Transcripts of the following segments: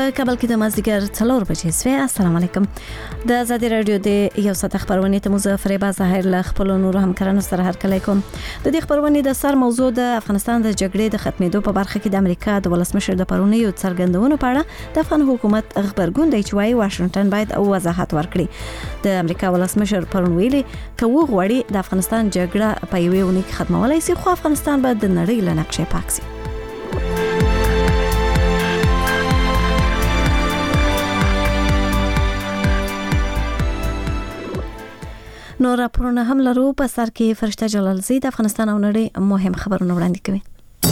په کابل کې د مازدیګر 4 بجې سوي. السلام علیکم. د آزادي رادیو د یو ساعت خبرونه ته مظفر با ظاهر له خپل نور همکارانو سره هرکلی کوم. د دې خبرونه د سر موضوع د افغانستان د جګړې د ختمېدو په برخه کې د امریکا د ولسمشر د پرونیو څرګندونو په اړه د افغان حکومت خبرګون دی چې وايي واشنگټن باید وضاحت ورکړي. د امریکا ولسمشر پرون ویلي کوو غوړي د افغانستان جګړه په یوې ونې کې ختمولای شي، خو افغانستان به د نړۍ له نقشې پاک شي. نو راپورونه هم لرو. په سر کې فرشته جلالزی د افغانستان او نړۍ مهم خبرونه وړاندې کوي.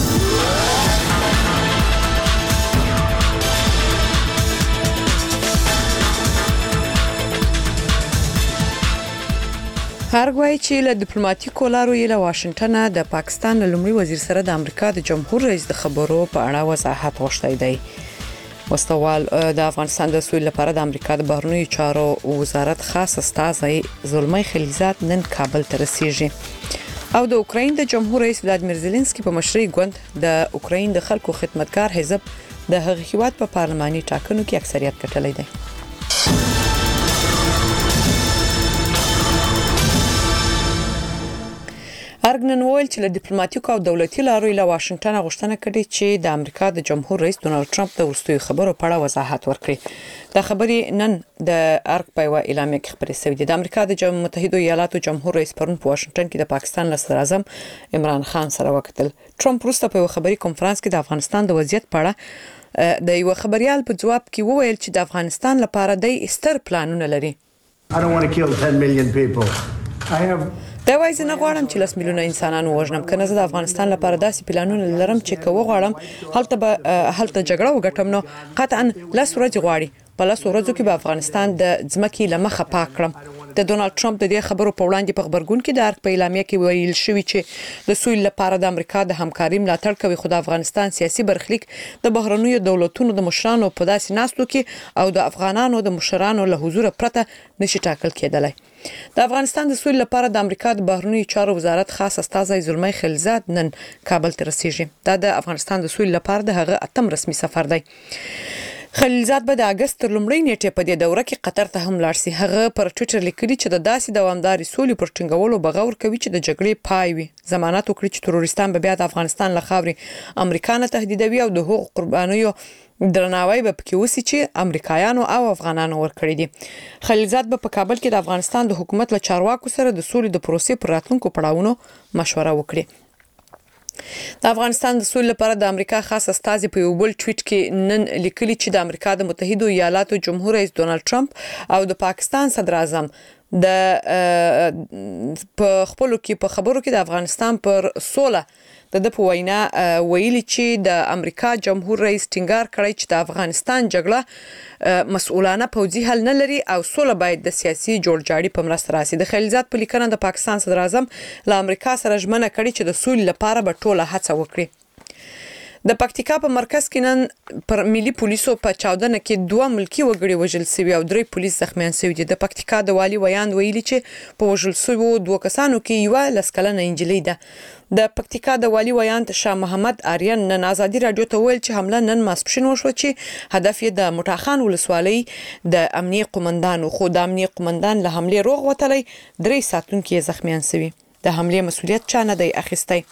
هرګوای چې له ډیپلوماټیکو لارو یې له واشنگټن د پاکستان لومړي وزیر سره د امریکا د جمهور رئیس د خبرو په اړه وضاحت غوښتي دی. واستوال د افغانستان د سولې لپاره د امریکا د بهرنیو چارو وزارت خاص استازی زلمی خلیزات نن کابل ته رسیږي او د اوکراین د جمهور رئیس ولادیمیر زيلنسکي په مشرۍ ګوند د اوکراین د خلکو خدمتګار حزب د هغه هیواد په پارلماني ټاکنو کې اکثریت ګټلی دی. ارګنن ویل چې له ډیپلوماټیکو او دولتي لارو له واشنگټن غوښتنه کړې چې د امریکا د جمهور رئیس ډونالد ټرمپ د وروستیو خبرو په اړه وضاحت ورکړي. دا خبرې نن د ارګ په اعلامیه کې خبرې شوې دي. د امریکا د متحده ایالاتو جمهور رئیس پرون په واشنگټن کې د پاکستان صدر اعظم عمران خان سره وکتل. ټرمپ وروسته په خبري کنفرانس کې د افغانستان د وضعیت په اړه د یو خبريال په جواب کې وویل چې د افغانستان لپاره د ستر پلانونه لري. دا وایي زه نه غواړم چې 10 میلیونه انسانانو وژنم، کنه زه د افغانستان لپاره داسې پلانونه لرم چې کوو غواړم هلته جګړه وګټم، نو قطعا 10 ورځې غواړي په 10 ورځو کې به افغانستان د ځمکې لمخه پاک کړم. د ډونالد ټرمپ د دې خبرو په وړاندې په خبرګون کې د ارګ په اعلامیه کې ویل شوی چې د سولې لپاره د امریکا د همکاري ملاتړ کوي، خو د افغانستان سیاسي برخلیک د بهرنیو دولتونو د مشرانو په داسې ناستو کې او د افغانانو د مشرانو له حضور پرته نشي ټاکل کېدلی. د افغانستان د سولې لپاره د امریکا د بهرنیو چارو وزارت خاص استازی زلمی خلیزات نن کابل ته رسیږي. دا د افغانستان د سولې لپاره د هغه 8م رسمي سفر دی. خلیزات به د اگست تر لومړۍ نیټې په دې دوره کې قطر ته هم لاړ شي. هغه پر ټوئیټر لیکلي چې د داسې دوامداري سولې پر ټینګولو بغور کوي چې د جګړې پای وي. ضمانت وکړي چې تروریستان به بیا د افغانستان له خاورې امریکا نه تهدیدوي او د حقوق قربانیو درناوی به پکې وسی چې امریکایانو او افغانانو ورکړي دي. خلیزات به په کابل کې د افغانستان د حکومت له چارواکو سره د سولې د پروسې پر راتلونکو پړاوونو مشوره وکړي. د افغانستان د سولې لپاره د امریکا خاص استازي په یو بل ټویټ کې نن لیکلي چې د امریکا د متحده ایالاتو جمهور رئیس ډونالد ټرمپ او د پاکستان صدر اعظم د په خپلو کې په خبرو کې د افغانستان پر سوله د په وینا ویلي چې د امریکا جمهور رئیس ټینګار کړی چې د افغانستان جګړه مسؤلانه پوځي حل نه لري او سوله باید د سیاسي جوړجاړي په مرسته راسي. د خلیزات په لیکنه د پاکستان صدر اعظم له امریکا سره ژمنه کړې چې د سولې لپاره به ټوله هڅه وکړي. د پکتیکا په مرکز کې نن پر ملي پولیسو په چاودنه کې 2 ملکی وګړي وژل شوي او 3 پولیس زخمیان شوي دي. د پکتیکا د والي ویاند ویلي چې په وژل شویو 2 کسانو کې یو لسکلنه انجلۍ ده. د پکتیکا د والي ویاند شاه محمد آریان نن آزادي رادیو ته ویل چې حمله نن ماسپښین وشوه چې هدف یې د موټاخان ولسوالۍ د امنیه قومندانو، خو د امنیه قومندان له حمله روغ وتلی، 3 ساتونکي زخمیان شوي. د حمله مسؤلیت چا نه دی اخیستی.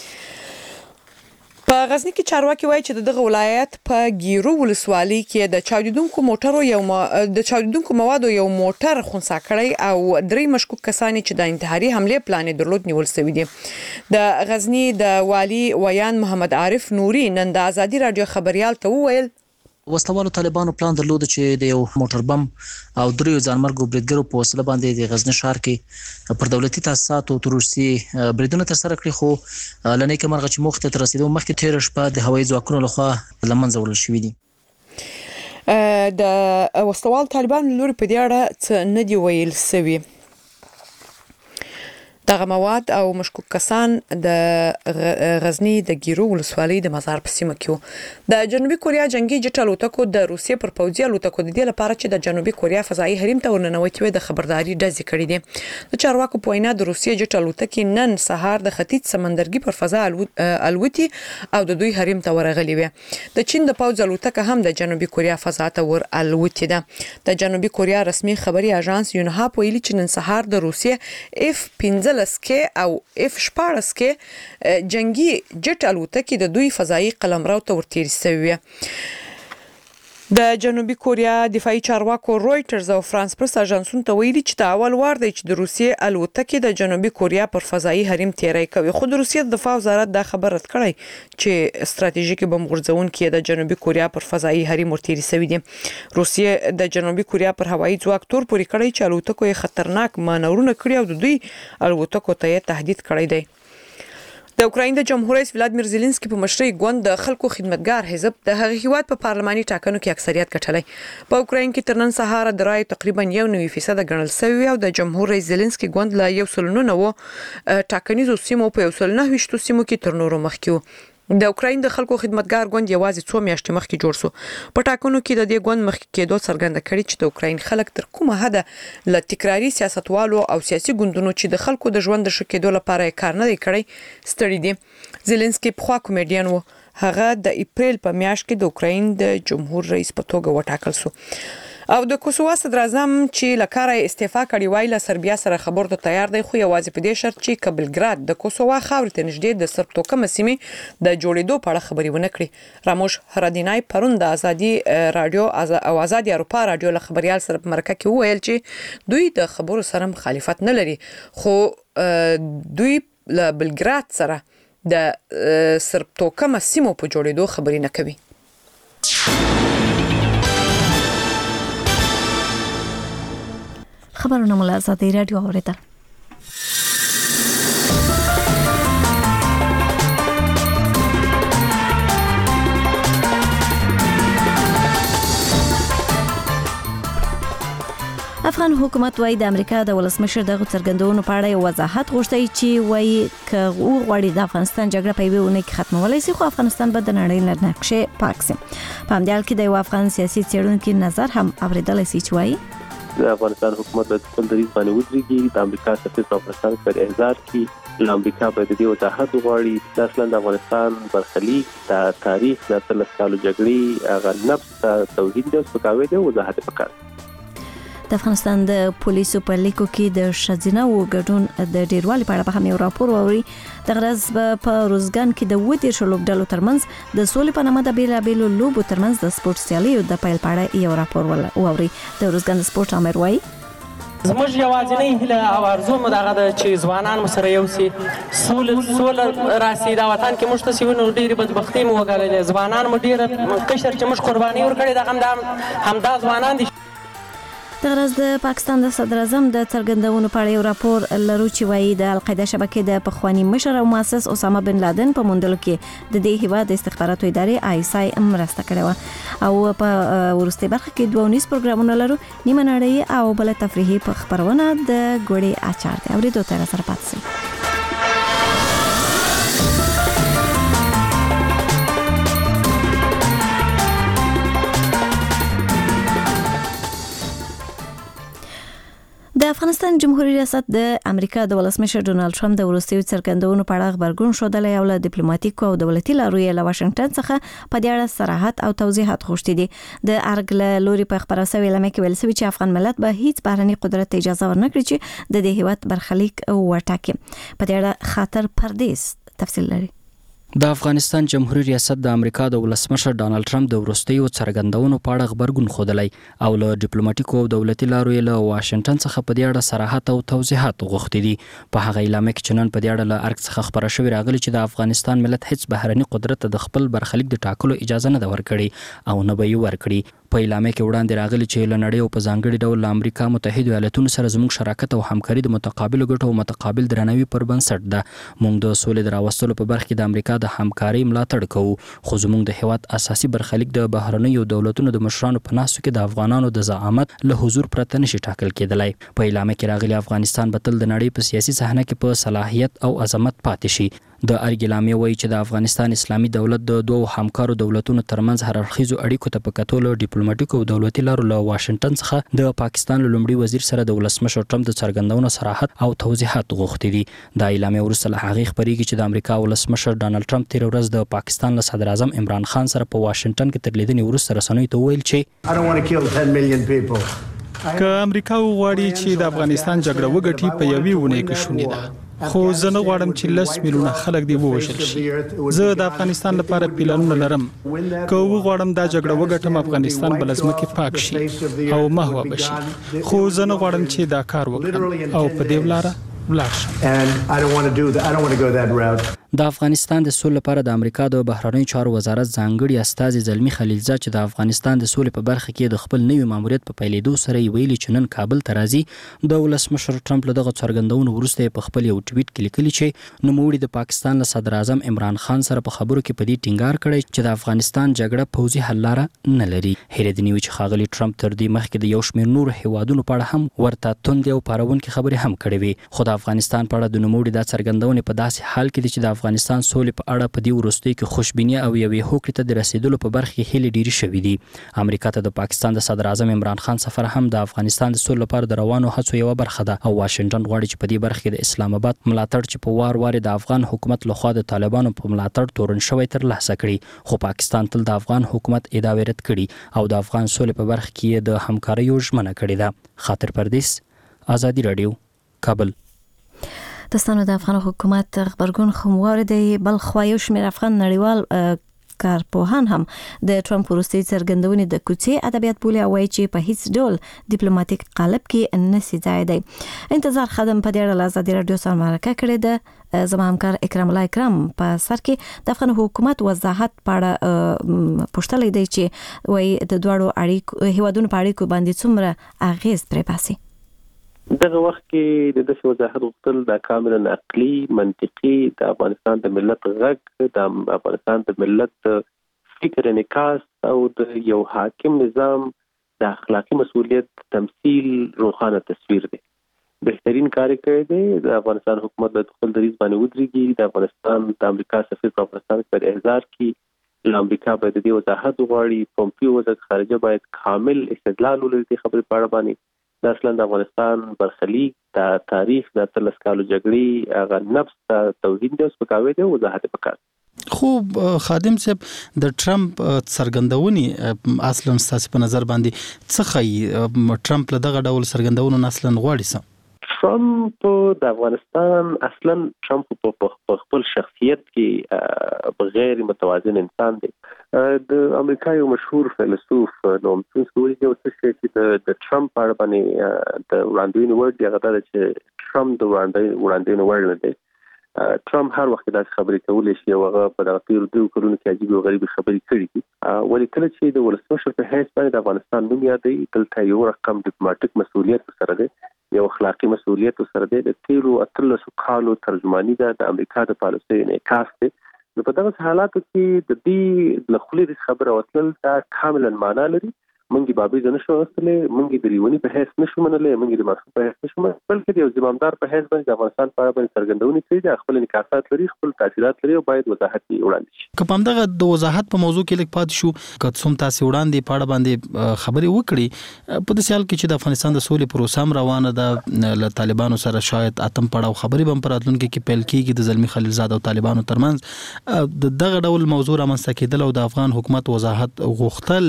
په غزنی کې چارواکي وایي چې دغه ولایت په ګیرو ولسوالۍ کې د چاودیدونکو موادو یو موټر خونسا کړی او 3 مشکوک کسان چې د انتحاري حمله پلان درلود نیول شوی دي. د غزنی د والی ویان محمد عارف نوري نن د آزادي رادیو خبريال ته وویل وسلوالو طالبانو پلان درلود چې د یو موټر بم او 3 ځانمرګو بریدګرو په وسیله باندې د غزنی ښار کې پر دولتي تاسیساتو تروریستي بریدونه ترسره کړي، خو لنې کې مرغه چې مخته تر رسیدو مخکې تیر شپه د هوایي ځواکونو لخوا لمنځه وړل شوې دي. د وسلوال طالبان لوري په دې اړه څه نه دی ویل شوی. د دغه مواد او مشکوک کسان د غزنی د ګیرو ولسوالۍ د مزار په سیمه کې د جنوبي کوریا جنگي جټ الوتکو د روسیې پر پوځي الوتکو د دې لپاره چې د جنوبي کوریا فضائي حریم ته ورننوتي د خبرداري ډزې کړې دي د چارواکو په وینا د روسیې جټ الوتکې نن سهار د ختیځ سمندرګي پر فضا الوتي او د دوی حریم ته ورغلي وي د چین د پوځ الوتکه هم د جنوبي کوریا فضا ته ور الوتي ده د جنوبي کوریا رسمي خبري اژانس یونهاپ ویلي چې نن سهار د روسیې F-15 کې او F-14 کې جنگي جټ الوتکې د دوی فضائي قلمرو ته ورتېري شوی د جنوبي کوریا دفاعي چارواکو رويټرز او فرانس پرس اژانسونو ته ویلي چې د اول وار دی چې د روسیې الوتکې د جنوبي کوریا پر فضائي حریم تیری کوي خو د روسیې دفاع وزارت دا خبر رد کړی چې ستراتیژیکي بم غورځونکي د جنوبي کوریا پر فضائي حریم ورتېري شوی دي روسیې د جنوبي کوریا پر هوایي ځواک تور پوري کړی چې الوتکو یې خطرناک مانورونه کړی او د دوی الوتکو ته تهدید کړی دی د اوکراین د جمهور رئیس ولادیمیر زيلنسکي په مشرۍ ګوند د خلکو خدمتګار حزب د هغه هیواد په پارلماني ټاکنو کې اکثریت ګټلی په اوکراین کې تر نن سهار د رای تقریبا 1.9% ګڼل شوی او د جمهور رئیس زيلنسکي ګوند له 1.9 ټاکنیزو سیمو په 1.9 سیمو کې تر نورو مخکې د اوکراین د خلکو خدمتګار ګوند یوازې 2 میاشتې مخکې جوړ شو په ټاکنو کې د دې ګوند مخکې کېدو څرګنده کړي چې د اوکراین خلک تر کومه حد له تکراری سیاستوالو او سیاسي ګوندونو چې د خلکو د ژوند د ښه کېدو لپاره کار نه دی کړی ستړي دي زيلنسکي په خوا کمیډین و هغه د اپریل په میاشت کې د اوکراین د جمهور رئیس په توګه وټاکل شو او د کوسووا صدر اعظم چې لکاره استعفا کړی وای له سربیا سره خبر ته تیار دی خو یوازې په دې شرط چې بلګراد د کوسووا خاورې ته نږدې د سرب توکمه سیمې د جوړېدو په اړه خبري ونه کړي راموش هرادینای پرون د ازادي رادیو او ازادي اروپا رادیو له خبريال سره په مرکه کې وویل چې دوی د خبرو سره مخالفت نه لري خو دوی له بلګراد سره د سرب توکمه سیمو په جوړېدو خبري نه کوي خبرونه مله ازادي رادیو اوریدل افغان حکومت وايي د امریکا د ولسمشر دغه څرګندونو په اړه وضاحت غوښتي چې وايي ک غوړي د افغانستان جګړه په یوه ونې کې ختمولای شي خو افغانستان به د نړۍ له نقشې پاک شي په همدې حال کې د افغان سیاسي څېړونکو نظر هم اوریدل شي چې وايي د افغانستان حکومت د خپل دریځ باندې ودرېږي د امریکا سفیر په افغانستان کې احضار کی امریکا په دې وضاحت غواړي چې اصلا د افغانستان برخلیک د تاریخ د 13 کالو جګړې هغه نفس توحید د سپکاوي د وضاحت وکړ د افغانستان د پولیسو په لیکو کې د شذینه او ګډون د ډیروالي په اړه په هم یو راپور ووري د غرض په روزګان کې د ودی شلوبډلو ترمنځ د سولې په نامه د بیلابېلو لوبو ترمنځ د سپورت سیالیو د پیل په اړه یو راپور ووري د روزګان سپورت امر وایي زموږ یوازینی هیله او ارزو مو دغه د چې ځوانان مو سره یو سي سول راسي دا وطن کې موږ ته سیونه ډېری بدبختي مو وګاللې ځوانان مو ډېر قشر چې موږ قرباني ورکړې دغه همدا ځوانان دي د غرض د پاکستان د صدر اعظم د څرګندونو په اړه یو راپور لرو چې وایي د القاعده شبکې د پخوانی مشر او مؤسس اسامه بن لادن په موندلو کې د دې هیواد د استخباراتو ادارې ISI مرسته کړې او په ورسته برخه کې 2 پروګرامونه لرو نیمه نړۍ او بل تفریحي خبرونه د ګوړې اچار دی اوریدو تر سره پاتې د افغانستان جمهوریت ریاست د امریکا د ولسمشر ډونالد ټرمپ د وروستیو څرګندونو په اړه خبرګون شودل یو له ډیپلوماټیکو او دولتي لارو له واشنگټن څخه په دې اړه صراحت او توضیحات غوښتي دي د ارګل لوري په خبره سوي لمه کې ویل سوي چې افغان ملت به هیڅ بهرني قدرت اجازه ورنکړي چې د دې هیواد برخلیک وټاکي په دې اړه خاطر پردیس تفصیل لري د افغانستان جمهوریت ریاست د امریکا د ولسمشر ډانلډ ټرمپ د وروستیو څرګندونو په اړه خبرګون خوده او له ډیپلوماټیکو او دولتي لارو له واشنگټن څخه په دې اړه صراحت او توضیحات غوښتي دي په هغه اعلامیه کې چې نن په دې اړه له ارګ څخه خبره شوې راغلي چې د افغانستان ملت هیڅ بهرني قدرت د خپل برخلیک د ټاکلو اجازه نه ورکړي او نه به یې ورکړي په اعلامیه کې وړاندې راغلي چې له نړۍ او په ځانګړي ډول امریکا متحده ایالاتونو سره زموږ شراکت او همکاري د متقابل ګټو او متقابل درناوي پر بنسټ ده. موږ د سولې د راوستلو په برخه کې د امریکا د همکاري ملاتړ کوو، خو زموږ د هیواد اساسي برخلیک د بهرنیو دولتونو د مشرانو په ناسو کې د افغانانو د زعامت له حضور پرته نشي ټاکل کېدلای. په اعلامیه کې راغلي افغانستان به تل د نړۍ په سیاسي صحنه کې په صلاحیت او عظمت پاتې شي. د ارګلامیه وایي چې د افغانستان اسلامي دولت د دوه همکارو دولتونو ترمنځ هررخیزو اړیکو ته په کتو له ډیپلوماټیکو او دولتي لارو له واشنگټن څخه د پاکستان له لومړي وزیر سره د ولسمشر ټرمپ د څرګندونو صراحت او توضیحات غوښتي دي. د اعلامیه وروسته له هغې خبرېږي چې د امریکا ولسمشر ډانلډ ټرمپ تیر ورځ د پاکستان له صدر اعظم عمران خان سره په واشنگټن کې تر لیدنې وروسته رسنیو ته وویل چې که امریکا وغواړي چې د افغانستان جګړه وګټي په یوې ونې کې شونې ده، خو زه نه غواړم چې 10 میلیونه خلک دې ووژل شي. زه د افغانستان لپاره پلانونه لرم. که وغواړم دا جګړه وګټم، افغانستان بل ځمکې پاک شي او محو بشي، خو زه نه غواړم چې دا کار وکړم او په دې لاره ولاړ شم. د افغانستان د سولې لپاره د امریکا د بهرنیو چارو وزارت ځانګړي استازي زلمی خلیلزاد چې د افغانستان د سولې په برخه کې د خپل نوي ماموریت په پیلېدو سره ویلي چې نن کابل ته راځي. د ولسمشر ټرمپ له دغه څرګندونو وروسته په خپل یو ټویټ کې لیکلي چې نوموړي د پاکستان له صدر اعظم عمران خان سره په خبرو کې په دې ټینګار کړی چې د افغانستان جګړه پوځي حل لاره نه لري. هیرې دنیوي چې ښاغلي ټرمپ تر دې مخکې د یو شمېر نورو هیوادونو په اړه هم ورته توندې او پارونکې خبرې هم کړې وي، خو د افغانستان په اړه د نوموړي دا څرګندونې په داسې حال کې دي چې د افغانستان سولې په اړه په دې وروستیو کې خوشبیني او یوې هوکړې ته د رسیدلو په برخه کې هیلې ډېرې شوې دي. امریکا ته د پاکستان د صدر اعظم عمران خان سفر هم د افغانستان د سولې لپاره د روانو هڅو یوه برخه ده او واشنگټن غواړي چې په دې برخه کې د اسلام آباد ملاتړ چې په وار د افغان حکومت لخوا د طالبانو په ملاتړ تورن شوی ترلاسه کړي، خو پاکستان تل د افغان حکومت ادعا رد کړي او د افغان سولې په برخه کې د همکاریو ژمنه کړې ده. خاطر پردیس، آزادي رادیو، کابل. دستانو د افغان حکومت خبرګون خموار دی. بل خو یو شمېر افغان نړیوال کارپوهان هم د ټرمپ وروستي څرګندونې د کوڅې ادبیات بولي او وایي چې په هیڅ ډول ډیپلوماټیک قالب کې نشي ځای دی. انتظار خدم په دې اړه ازادي رادیو سره مرکه کړې ده. زما همکار اکرام الله اکرام په سر کې د افغان حکومت وضاحت پاړه پوښتلې دی چې وایي د دوړو اړیکو هیوادونو په اړیکو باندې څومره اغیز پرې باسي. دغه وخت کې د دې وضاحت غوښتل د کاملا عقلي منطقي د افغانستان د ملت غږ، د افغانستان د ملت فکر انعکاس او د یو حاکم نظام د اخلاقی مسؤلیت تمثيل روښانه تصویر دی. بهترین کار کوي د افغانستان حکومت د خپل دریځ باندې ودرېږي. د افغانستان د امریکا سفیر په افغانستان کې احضار کې له امریکا باید د وضاحت غواړي. پومپیو وزیر خارجه باید کامل استدلال ولري خبرې په اړه باندې. د اصلا د افغانستان برخلیک د تاریخ د 13 کالو جګړې هغه نفس ته توهین دی او سپکاوی دی او وضاحت وکړ. خو خادم صاحب د ټرمپ څرګندونې اصلا ستاسو په نظر باندې څه خي ټرمپ له دغه ډول څرګندونو اصلا غواړي څه؟ ټرمپ د افغانستان اصلا ټرمپ په خپل شخصیت کې غیر متوازن انسان دی. د امریکا یو مشهور فیلسوف نوم ټوسکوي یو څه چې د ټرمپ په اړه باندې د وړاندوینې وړ دی هغه دا چې ټرمپ د وړاندوینې وړ نه دی. ټرمپ هر وخت دا خبرې کولې شي او هغه په دغه تیر دوه کلونو کې عجیب او غریب خبرې کړې دي. ولې کله چې د ولسمشر په حیث باندې د افغانستان نوم یادوي دلته یو رقم ډیپلوماټیک مسؤلیت سره دی، یو اخلاقی مسؤلیت سره دی. د تیرو 13 کالو ترجمانی ده د امریکا د پالیسۍ انعکاس دی. نو په دغه حالاتو کې د دې لخلې خبره وتل دا کاملا معنا لري. مونږ بابي د نشو غوښتلې، مونږ د ریونی په حیث نشو منلې، مونږ د مارکو په حیث نشو منلې، بلکې یو ځمامدار په حیث باندې د افغانستان په اړه باندې څرګندونې کوي، د خپل انعکاسات لري، خپل تاثیرات لري او باید وضاحت وړاندې شي. که په همدغه د وضاحت په موضوع کې لیک پات شو که څوم تاسو وړاندې په اړه باندې خبرې وکړي په دې حال کې چې د افغانستان د سولې پروسه هم روانه ده، له طالبانو سره شاید اتم پړاو خبرې هم پر راتلونکي کې پیل کیږي د زلمی خلیلزاد او طالبانو ترمنځ دغه ډول موضوع رامنځته کېدل او د افغان حکومت وضاحت غوښتل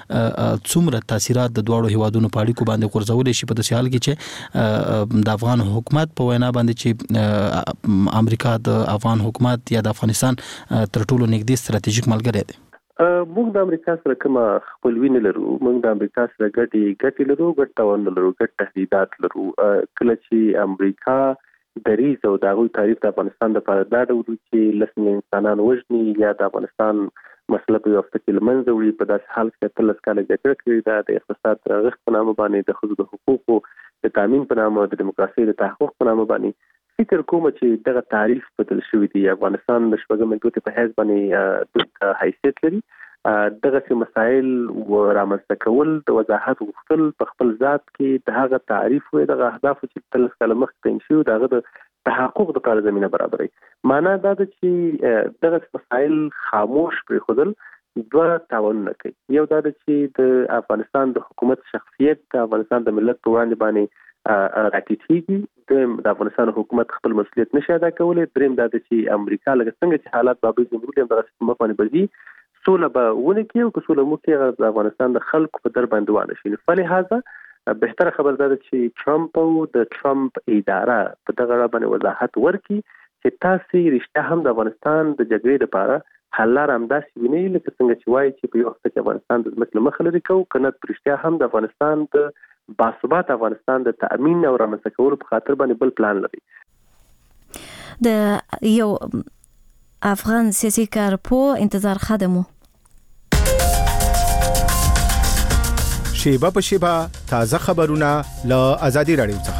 څومره تاثیرات د دوړو هیوادونو په اړیکو باندې غورځول شي په دې حال کې چې د افغان حکومت په وینا باندې چې امریکا د افغان حکومت یا د افغانستان تر ټولو نږدې ستراتیژیک ملګری دی. موږ د امریکا سره کوم خپلوي نه لرو، موږ د امریکا سره ګټې لرو، ګټ تاوان لرو، ګټ تهدیدات لرو. کله چې امریکا دریز او د هغوی تعریف د افغانستان لپاره دا ډول چې 10 میلیون انسانان وژني یا د افغانستان مسله په یو هفته کې له منځه وړي. په داسې حال کې 13 کاله جګړه کړې ده، د اقتصاد د رغښت په نامه باندې، د ښځو د حقوقو د تامین په نامه، د دیموکراسۍ د تحقق په نامه باندې. فکر کوم چې دغه تعریف بدل شوی دی. افغانستان د شپږمې ګوتې په حیث باندې حیثیت لري. دغه مسایل رامنځته کول، د وضاحت غوښتل په خپل ذات کې د هغه تعریف او دغه اهداف چې 13 کاله مخکې تعین شوي دغه د تحقق لپاره زمينه برابرې. معنا دا ده چې دغه مسایل خاموش پرېښودل دوه تاوانونه کوي. یو دا ده چې د افغانستان د حکومت شخصیت د افغانستان د ملت په وړاندې باندې راټیټېږي. د افغانستان حکومت خپل مسؤلیت نشي ادا کولی. دریم دا ده چې امریکا لکه څنګه چې حالات بابي جمهوریت هم دغه مخ باندې بځي، سوله به ونه کړي او که سوله مو کې د افغانستان د خلکو په در باندې وانه شي. فلهذا بهتره خبر ده چې ټرمپ او د ټرمپ اداره په دغه اړه باندې وضاحت ورکړي چې تاسو رښتیا هم د افغانستان د جګړې لپاره حل لار همداسې وینئ لکه څنګه چې وایي چې په یو وخت کې افغانستان د ځمکې له مخې لرې کوو، که نه رښتیا هم د افغانستان د باثبات افغانستان د تأمین او رامنځته کولو په خاطر باندې بل پلان لري. د یو افغان سیاسي کارپوه انتظار خادمو شیبه په شیبه تازه خبرونه له ازادي رادیو څخه.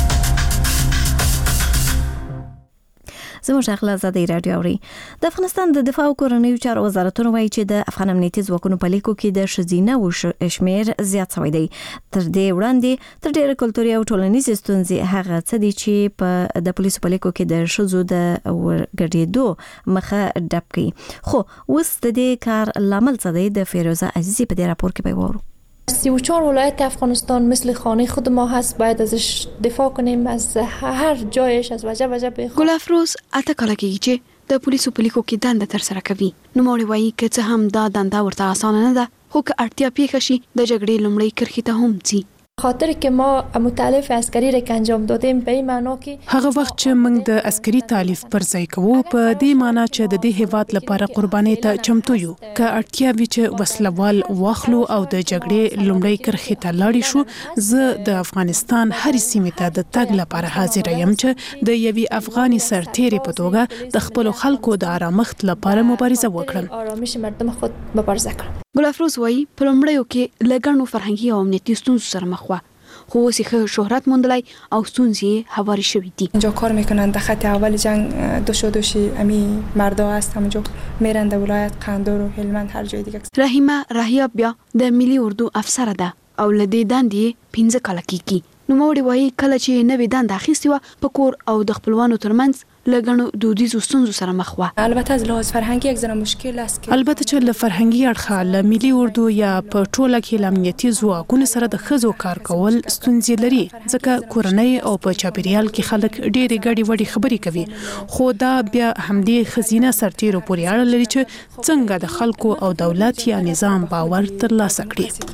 زموږ اخلاص ازادي رادیو اوري. د افغانستان د دفاع او کورنیو چارو وزارتونه وایي چې د افغان امنیتي ځواکونو په لیکو کې د ښځینه او شمیر زیات شوی دی. تر دې وړاندې تر ډیره کلتوري او ټولنیزې ستونزې هغه څه دي چې په د پولیسو په لیکو کې د ښځو د ورګډېدو مخه ډب کړي. خو اوس د دې کار لامل څه دی؟ د فیروزه عزیزی په دې راپور کې به وورو. 34 ولایت افغانستان مثل خانه خود ما هست، باید ازش دفاع کنیم، از هر جایش از وجب گل افروز اته کاله کېږي چې د پولیسو په لیکو کې دنده تر سره کوي. نوموړی وایي که څه هم دا دنده ورته اسانه نه ده، خو که اړتیا پیښه شي د جګړې لومړۍ کرښې ته هم ځي. خاطر که ما متعلف عسکری را که انجام دادیم به این معنا که هغه وخت چې موږ د عسکري تعلیف پر ځای کوو په دې معنا چې د دې هیواد لپاره قرباني ته چمتو یو. که اړتیا وي چې وسلوال واخلو او د جګړې لومړۍ کرښې ته لاړ شو، زه د افغانستان هرې سیمې ته د تګ لپاره حاضر یم چې د یوې افغاني سرتیرې په توګه د خپل خلکو د آرامښت لپاره مبارزه وکړم. آرامش مردم خود مبارزه کړم. گل افروز وایي په لومړیو کې له ګڼو فرهنګي او امنیتي ستونزو سره مخ وه، خو اوس یې ښه شهرت موندلی او ستونزې هوارې شوي دي. اینجا کار میکنن، در خط اول جنگ دوشی امی مردا هست، همونجا میرن در ولایت قندور و هلمند هر جای دیگه. رحیمه راهیاب بیا د ملي اردو افسره ده او له دې دندې 15 کاله کېږي. نوموړی وایي کله چې نوې دنده اخیستې وه په کور او د خپلوانو ترمنځ له ګڼو دودیزو ستونزو سره مخ وه. البته از لحاظ فرهنګي یک ځنه مشکل است که البته چې له فرهنګي اړخه له ملي اردو یا په ټوله کې له امنیتي ځواکونو سره د ښځو کار کول ستونزې لري، ځکه کورنۍ او په چاپیریال کې خلک ډېرې ګډې وډې خبرې کوي. خو دا بیا همدې ښځینه سرتیرو پورې اړه لري چې څنګه د خلکو او دولت یا نظام باور ترلاسه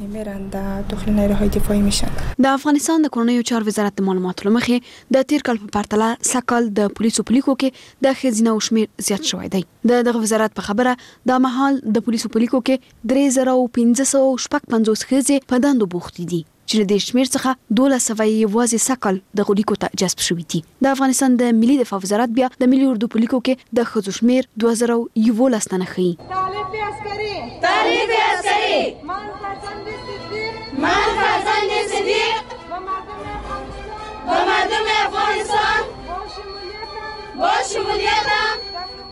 کړي. د افغانستان د کورنیو چارو وزارت د معلوماتو له مخې د تیر کال په پرتله سږ د پولیسو په لیکو کې د ښځینه شمیر زیات شوی دی. دغه وزارت په خبره دا مهال د پولیسو په لیکو کې 3556 ښځې په دندو بوختې دي، چې د شمیر څخه 1200 یوازې سږ د لیکو ته جذب شوي دي. د افغانستان د ملي دفاع وزارت بیا د ملي اردو په لیکو کې د ښځو شمیر 2011 تنه ښیي. تعریف عسکري من فرزند صدیق و مردم افغانستان با شمولیتم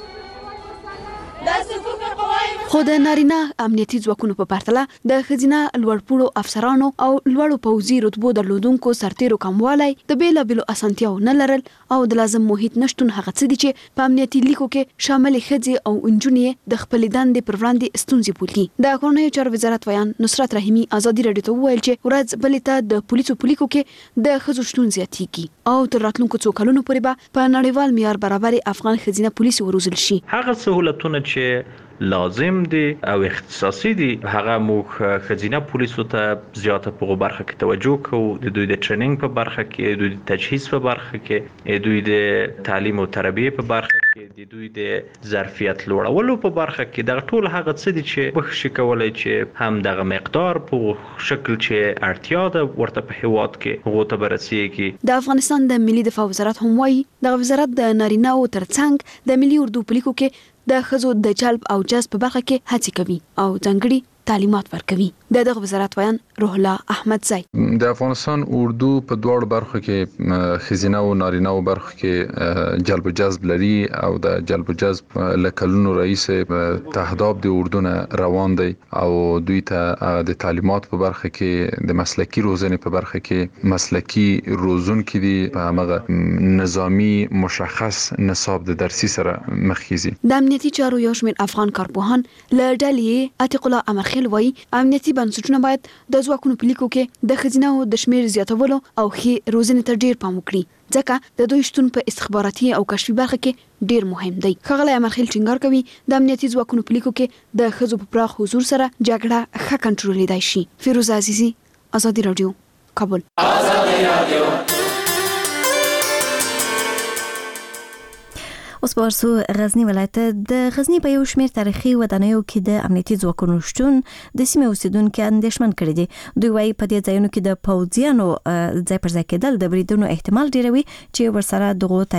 خو د نارینه امنیتي ځواکونو په پرتله د ښځینه لوړپوړو افسرانو او لوړو پوځي رتبو درلودونکو سرتیرو کموالی، د بیلابیلو اسانتیاو نه لرل او د لازم محیط نشتون هغه څه دي چې په امنیتي لیکو کې شامل ښځې او نجونې د خپلې دندې پر وړاندې ستونزې بولي. د کورنیو چارو وزارت ویان نصرت رحیمي ازادي راډیو ته وویل چې ورځ بلې ته د پولیسو په لیکو کې د ښځو شتون زیاتېږي او تر راتلونکو څو کلونو پورې به په نړیوال معیار برابر افغان ښځینه پولیس وروزل شي. هغه سهولتونه چې لازم دي او اختصاصي دي هغه موږ ښځینه پولیسو ته زیاته په برخه کې توجه کوو، د دوی د ټریننګ په برخه کې، د دوی د تجهیز په برخه کې، د دوی د تعلیم او تربیه په برخه کې، د دوی د ظرفیت لوړولو په برخه کې د ټول هغه څه دي چې بخښي کولای چې هم دغه مقدار په شکل چې اړتیا ده ورته په هیواد کې هغه ته برسېږي. د افغانستان د ملي دفاع وزارت هم وايي د وزارت د نارینه‌و ترڅنګ د ملي اردو په لیکو کې د ښځو د جلب او جذب په برخه کې هڅې کوي او ځانګړي تعلیمات ورکوي. دغه وزارت ویان روح الله احمدزی د افغانستان اردو په دوړ برخه کې خزینه او نارینه او برخه کې جلب او جذب لري او د جلب او جذب لکلونو رئیس تهداب د اردو نه روان دی او دوی ته د تعلیمات په برخه کې د مسلکی روزنې په برخه کې مسلکی روزونکي دي په هغه نظامی مشخص نصاب د درسي سره مخکېزي. د امنیتي چارو یو شمېر افغان کارپوهان له ډلې عتیق الله امرخیل وایي امنیتي بنسټونه باید د ځواکونو په لیکو کې د ښځیناو د شمېر زیاتولو او ښې روزنې ته ډېر پام وکړي ځکه د دوی شتون په استخباراتي او کشفي برخه کې ډېر مهم دی. ښاغلی امرخیل ټینګار کوي د امنیتي ځواکونو په لیکو کې د ښځو په پراخ حضور سره جګړه ښه کنټرولېدای شي. فیروزه عزیزي، ازادي رادیو، کابل. اوس په ورسو غزنی ولایت د غزنی په یو شمېر تاریخي ودانیو کې د امنیتي ځواکونو شتون د سیمې اوسیدونکو اندېښمن کړي دي. دوی وايي په دې ځایونو کې د پوځیانو ځای پر ځای کېدل د بریدونو احتمال ډیروي چې ورسره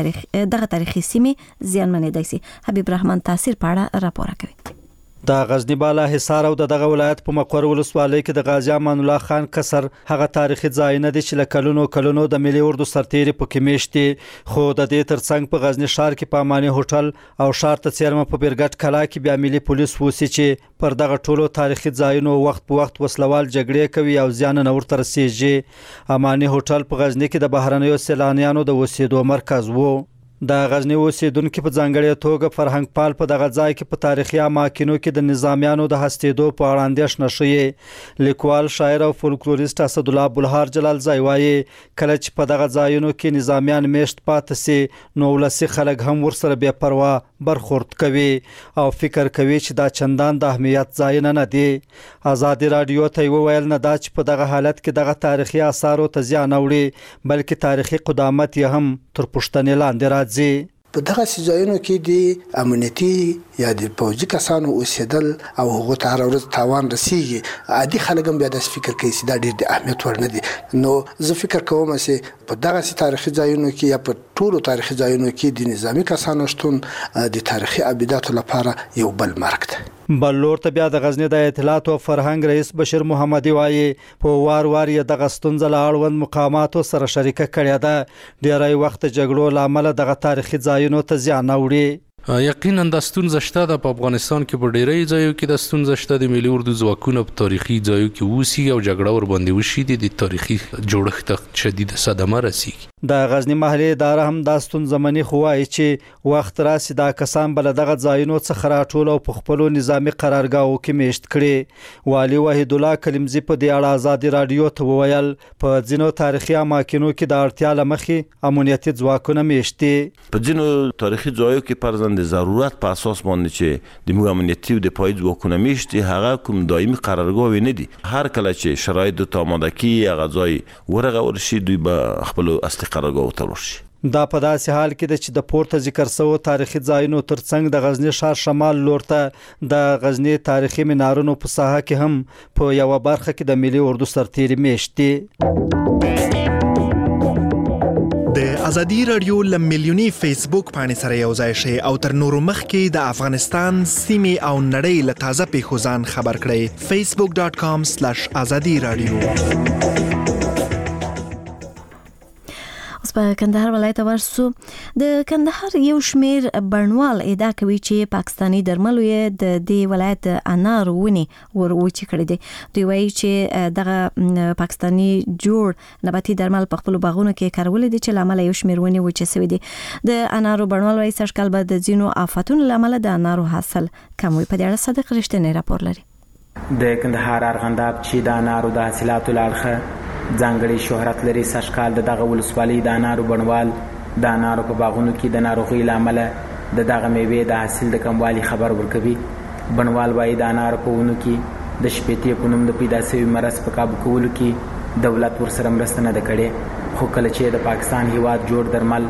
دغه تاریخي سیمې زیانمنېدای شي. حبیب رحمان تاثیر په اړه راپور کوي. د غزنی بالا حصار او دغه ولایت په مقر ولسوالۍ کې د غازی امان الله خان قصر هغه تاریخي ځای نه دی چې له کلونو د ملي اردو سرتیري پکې میشتي، خو د دې ترڅنګ په غزنی ښار کې په اماني هوټل او ښار ته څیرمه په بیرګټ کلا کې بیا ملي پولیس وسی چې پر دغه ټولو تاریخي ځایونو وخت په وخت وسلوال جګړې کوي او زیان نه ورته رسیږي. اماني هوټل په غزنی کې د بهرنیو سیلانیانو د اوسېدو مرکز وو. د غزنی اوسیدونکو په ځانګړې توګه فرهنګ پال په دغه ځای کې په تاریخي اماکنو کې د نظامیانو د هستېدو په اړه اندېښنه شوې. لیکوال، شاعر او فولکلوریست اسد الله بلهار جلال ځای وایي کله چې په دغه ځایونو کې نظامیان میشت پاتې سي نو ولسي خلک هم ورسره بې پروا برخورد کوي او فکر کوي چې دا چندان د اهمیت ځای نه دی. ازادي رادیو ته وویل نه دا چې په دغه حالت کې دغه تاریخي آثارو ته زیان اوري بلکې تاریخي قدامت یې هم تر پوښتنې لاندې راځي. په دغه ځایونو کې د امنیتي یا د پوځي کسانو اوسېدل او هغه ته هر ورځ تاوان رسیږي. عادي خلک هم بیا داسې فکر کوي چې دا ډېر د اهمیت وړ نه دي. نو زه فکر کوم چې په دغه تاریخي ځایونو کې یا په ټولو تاریخي ځایونو کې د نظامی کسانو شتون د تاریخي ابداتو لپاره یو بل مرګ دی. بلور ته بیا د غزنی د اطلاعات او فرهنګ رئیس بشیر محمدي وایي په وار یې دغه ستونزه له اړوند مقاماتو سره شریکه کړې ده. ډیری وخت جګړو له امله دغه تاریخي ځایونو ته زیان اوړي. یقینا د ستونزه شته د په افغانستان کې په ډیری ځایو کې د ستونزه شته. د ملي اردو ځواکونو په تاریخي ځایو کې اوسي او جګړه ور باندې وشي د تاریخي جوړښت شدید صدمه رسیږي. د غزنی محلي اداره هم د ستونزه مني خو وايي چې وخت راسي دا کسان بل دغه ځایونو څخه راټول او په خپل نظامی قرارګاهو کې میشت کړي. والي وحید الله کلمزي په دې اړه ازادي رادیو ته وویل په ځینو تاریخي اماکنو کې د اړتیا لمخې امنیتي ځواکونه میشتي. په ځینو تاریخي ځایو کې پرځند د ضرورت په اساس باندې چې د موږ امنیتي او دفاعي ځواکونه میشتي هغه کوم دایمي قرارګاه نه دي. هر کله چې شرایط د آماده کی هغه ځای ورغول شي دوی به خپل اصلي قرارګاه ته ورشي. دا په داسې حال کې د چې د پورته ذکر شوی تاریخي ځایونو ترڅنګ د غزنی ښار شمال لور ته د غزنی تاریخي منارونو په ساحه کې هم په یو برخه کې د ملي اردو سرتیري میشتي. د ازادي رادیو لملیونی فیسبوک باندې سره یو ځای شي او تر نورو مخکې د افغانستان سیمې او نړۍ له تازه پیښو ځان خبر کړئ. facebook.com/azadi radio. په کندهار ولایت ورسو د کندهار یو شمیر بڼوال ادعا کوي چې پاکستانی درملو یې د دې ولایت انار ونی وچ کړي دي. دوی وایي چې دغه پاکستانی جوړ نباتي درمل په خپل باغونو کې کارول دي چې لامل یو شمیر ونی وچ شوی دي. د انارو بڼوال وایي سږکال به د ځینو آفاتونو لامل د انارو حاصل کم وي. په دې اړه صادق رښتینی راپور لري. د کندهار ارغنداب چې د انارو د حاصلاتو لړخه ځانګړي شهرت لري. سږکال د دغه ولسوالۍ د انارو بڼوال د انارو په باغونو کې د ناروغۍ لامل د دغه میوې د حاصل د کموالي خبر ورکوي. بڼوال وايي د انارو په ونو کې د شپېتې په نوم د پیدا شوي مرض په کابو کولو کې دولت ورسره مرسته نه ده کړې. خو کله چې د پاکستان هیواد جوړ درمل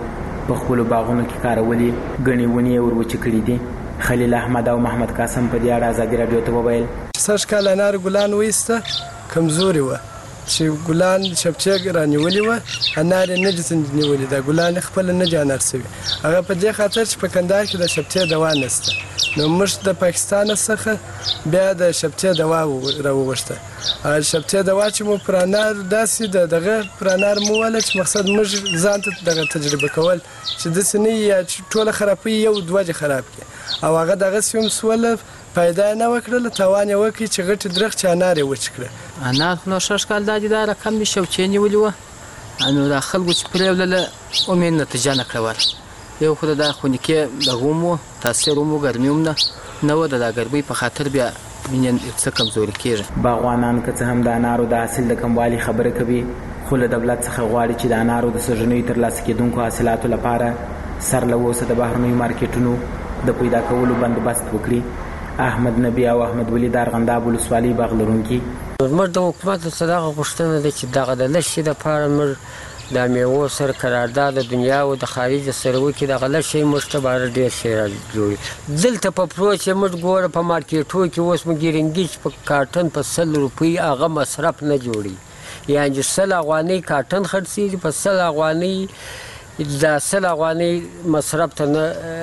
په خپل باغونو کې کارولي غني ونی وروچ کړی دي. خلیل احمد او محمد قاسم په دې اړه ازادي رادیو ته وویل سږ کال انار ګلان وېسته کمزوري و چې ګلان شپچې رانیولې و انار نه دي نیولې دا ګلان خپل نه جانر سوي هغه په دې خاطر چې په کندهار کې د شپچې دوا نشته نو موږ د پاکستان څخه بیا د شپچې دوا راوغوښته شپچې دوا چې مو پر انار داسې دغه پر انار مو ول چې مقصد موږ ځان ته دغه تجربه کول چې د سنې یا ټول خرابې یو دوه خراب کی او هغه دغه سیم سول پیدا نه وکړل توان یې وکړي چې غټ درخت چې انار یې وچکړه انار نو شش کال دا رقم نشو چې نیولې و انو د خلکو چې پرېولل او مين نتیجه نه کړول یو خو د خونیکې د غومو تاثیر مو ګرمیوم نه و د ګرمۍ په خاطر بیا مين څه کمزوري کیږي. باغوانان که څه هم د انارو د حاصل د کموالي خبره کوي خو له دولت څخه غواړي چې د انارو د سرجنۍ ترلاسه کېدونکو حاصلاتو لپاره سر له اوسه د بهرنیو مارکیټونو د پیدا کولو بندوبست وکړي. احمد نبی او احمد ولی د ارغنداب ولسوالۍ باغ لرونکي موږ د حکومت څخه غوښتنه ده چې دغه د لشي د پاره موږ د میوو سره قرارداد د دنیا او د خارج سره وکړي دغه لشي مشتبه ډیر شي جوړي دلته په پروچ موږ ګوره په مارکیټو کې اوس موږ ګرنګیچ په کارټن په 100 روپۍ هغه مصرف نه جوړي یعنی 100 افغاني کارټن خرڅي په 100 افغاني د 100 افغاني مصرف ته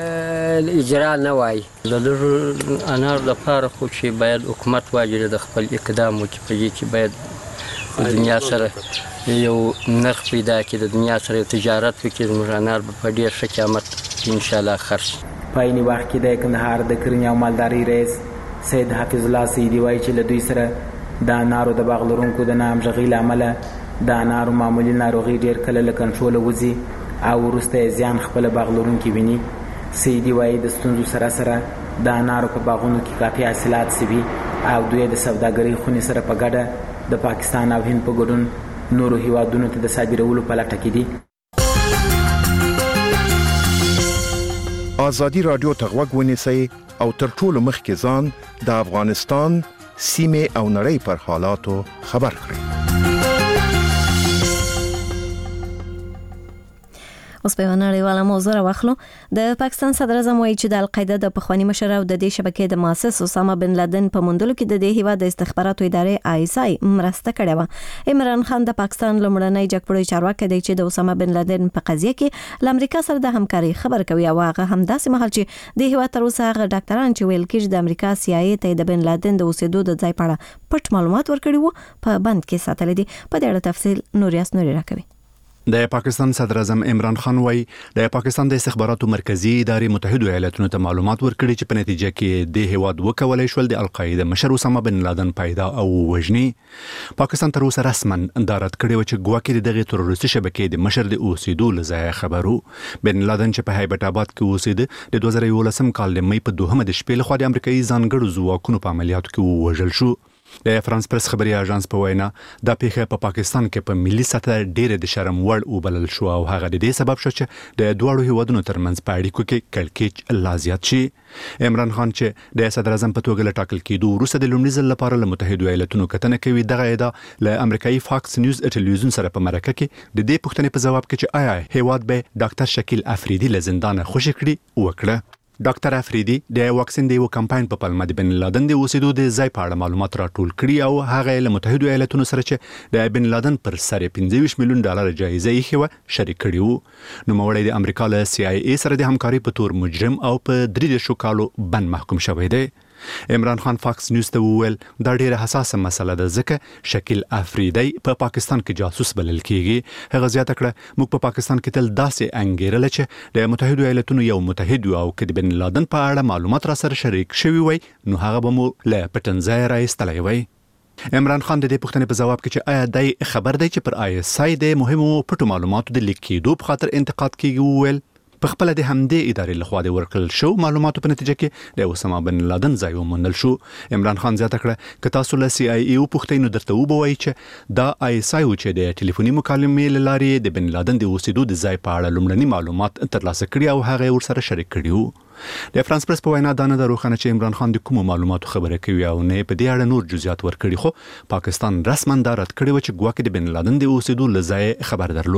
اجرا نه وای د انار لپاره خو چې باید حکومت واجب د خپل اقدام وکړي چې باید د دنیا سره یو نرخ پیدا کړي د دنیا سره تجارت وکړي د انار په ډیر ښه قیمت ان شاء الله خرڅ. په عین وخت کې د کندهار د کرنې او مالدارۍ رئیس سید حافظ الله سیدی وایي چې له دوی سره د انارو د باغ لرونکو د نامژغۍ له امله د انارو معمولي ناروغي ډیر کله له کنټروله وځي او وروسته زیان خپل باغ لرونکي ویني. سیدی وایي د ستونزو سره سره د انارو په باغونو کې کافي حاصلات سوي او دوی د سوداګرۍ خونې سره په ګډه د پاکستان او هند په ګډون نورو هیوادونو ته د صادرولو په لټه کې دي. ازادي رادیو ته غوږ ونیسئ او تر ټولو مخکې ځان د افغانستان سیمې او نړۍ پر حالاتو خبر کړئ. اوس په نړیواله موضوع راوخلو. د پاکستان صدر اعظم وایي چې د القاعده د پخوانی مشر او د دې شبکې د مؤسس اسامه بن لادن په موندلو کې د دې هیواد د استخباراتو ادارې ISI مرسته کړې و. عمران خان د پاکستان لومړنی جګپړی چارواکي دی چې د اسامه بن لادن په قضیه کې ل امریکا سره د همکاري خبر کوي او هغه هم داسې مهال چې د هیواد تر اوسه هغه ډاکټران چې ویل کېږي د امریکا CIA ته د بن لادن د اوسېدو د ځای په اړه پټ معلومات ورکړي وو په بند کې ساتل دي. په دې اړه تفصیل نوریاس نوري راکوي. د پاکستان صدر اعظم عمران خان وایي د پاکستان د استخباراتو مرکزی ادارې متحده ایالاتونو ته معلومات ورکړي چې په نتیجه کې د هیواد وکولای شول د القاعده مشر اسامه بن لادن پیدا او وژني. پاکستان تر اوسه رسما دا رد کړی و چې ګواکې دغه تروریستي شبکې د مشر د اوسېدو لځای خبرو. بن لادن چې په هیبت آباد کې اوسېد د 2011 کال د مې په 2 د شپې لخوا د امریکایي ځانګړو ځواکونو په عملیاتو کې وژل شو. د فرانس پریس خبري اژانس په وینا دا پیښه په پاکستان کې په ملي سطح ډېر د شرم وړ وبلل شو او هغه د دې سبب شو چې د دوه هیوادونو ترمنځ په اړیکو کې کړکېچ لا زیات شي. عمران خان چې د صدر اعظم په توګه ټاکل کېدو وروسته د لومړي ځل لپاره له متحده ایالاتونو کتنه کوي. دغه ادعا له امریکایي فاکس نیوز ټلویزیون سره په مرکه کې د دې پوښتنې په جواب کې چې آیا هیواد به ډاکټر شکیل افریدي له زندان خوشی کړي وکړه. ډاکټر افریدي د واکسین د یو کمپاین په پلمه د بن لادن د اوسېدو د ځای په اړه معلومات راټول کړي او هغه له متحده ایالاتونو سره چې د بن لادن پر سر 25 میلیون ډالر جایزه یې خو شریک کړي وو. نو موري د امریکا له CIA سره د همکاري په تور مجرم او په 3 کالو بند محکوم شوی دی. عمران خان فاکس نیوز ته وویل دا ډیره حساسه مسله ده ځکه شکیل افریدی په پاکستان کې جاسوس بلل کیږي. هغه زیاته کړه موږ په پاکستان کې تل داسې انګیرل چې د متحده ایالاتونو یو متحد او کډ بن لادن په اړه معلومات را سره شریک شوی وي نو هغه به مو له پټنځای راایستلی وي. عمران خان د دې پوښتنې په جواب کې چې آیا دای خبر دی چې پر ISI د مهمو پټو معلوماتو د لیک کېدو په خاطر انتقاد کیږي وویل په خپل د همدې ادارې لخوا د ورکړل شو معلوماتو په نتیجه کې د اسامه بن لادن ځای وموندل شو. عمران خان زیاته کړه که تاسو له CIA پوښتنې نو درته وبوي چې دا ISI چې د ټلیفوني مکالمې لارې د بن لادن د اوسېدو د ځای په اړه لومړني معلومات ترلاسه کړي او هغه ورسره شریک کړي وو. د فرانس پریس په وینا دا نه روښانه چې عمران خان د کوم معلوماتو خبره کوي او نه په دې اړه نور جزئیات ورکړي خو پاکستان رسما دا رد کړی و چې ګواکې د بن لادن د اوسېدو لځای خبر درلود.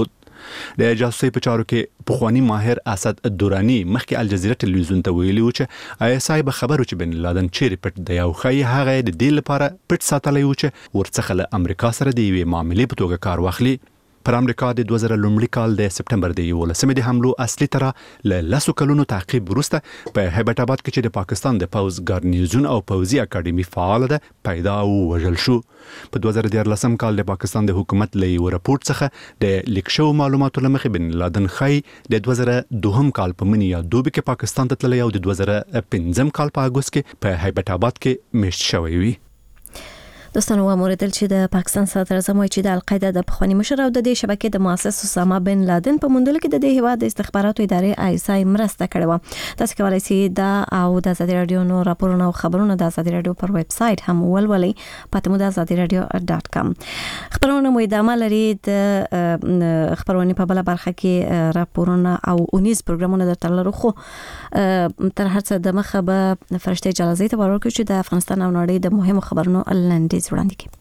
د جاسوسي په چارو کې پخوانی ماهر اسد دورانی مخکې الجزیره ټلویزیون ته ویلي و چې ISI به خبرو چې بن لادن چیرې پټ دی او خی هغه د دې لپاره پټ ساتلی و چې ورڅخه له امریکا سره د یوې معاملې په توګه کار واخلي. پر امریکا د 2000 لومړي کال د سپټمبر د 11 د حملو اصلي تر له لاسو کلونو تعقیب وروسته په هیبت آباد کې چې د پاکستان د پوز ګارنیزون او پوزي اکیډمي فعال ده پیدا او وژل شو. په 2014 کال د پاکستان د حکومت له یو راپورټ څخه د لیک شو معلوماتو لمخې بن لادن خی د 2002 کال په منی یا دوبي کې پاکستان ته تللی او د 2015 کال په اگست کې په هیبت آباد کې میشت شوی وي. دوستانو وموردل چې د پاکستان صدر اعظم وایي چې د القاعده د پخوانی مشر او د دې شبکې د مؤسس اسامه بن لادن په موندلو کې د دې هیواد د استخباراتو ادارې ISI مرسته کړې و. تاسو کولی شئ دا او د آزادي رادیو نو راپورونه او خبرونه د آزادي رادیو پر ویب سټ هم ولولئ پته مو د azadiradio.com. خبرونه مو ادامه لري د خبرونه په بل برخه کې راپورونه او 19 پروګرامونه درته لرو خو تر هر څه د مخه به فرشته جلازي ته ورکړو چې د افغانستان او نړۍ د مهمو خبرونو لاندې وړاندې کړي.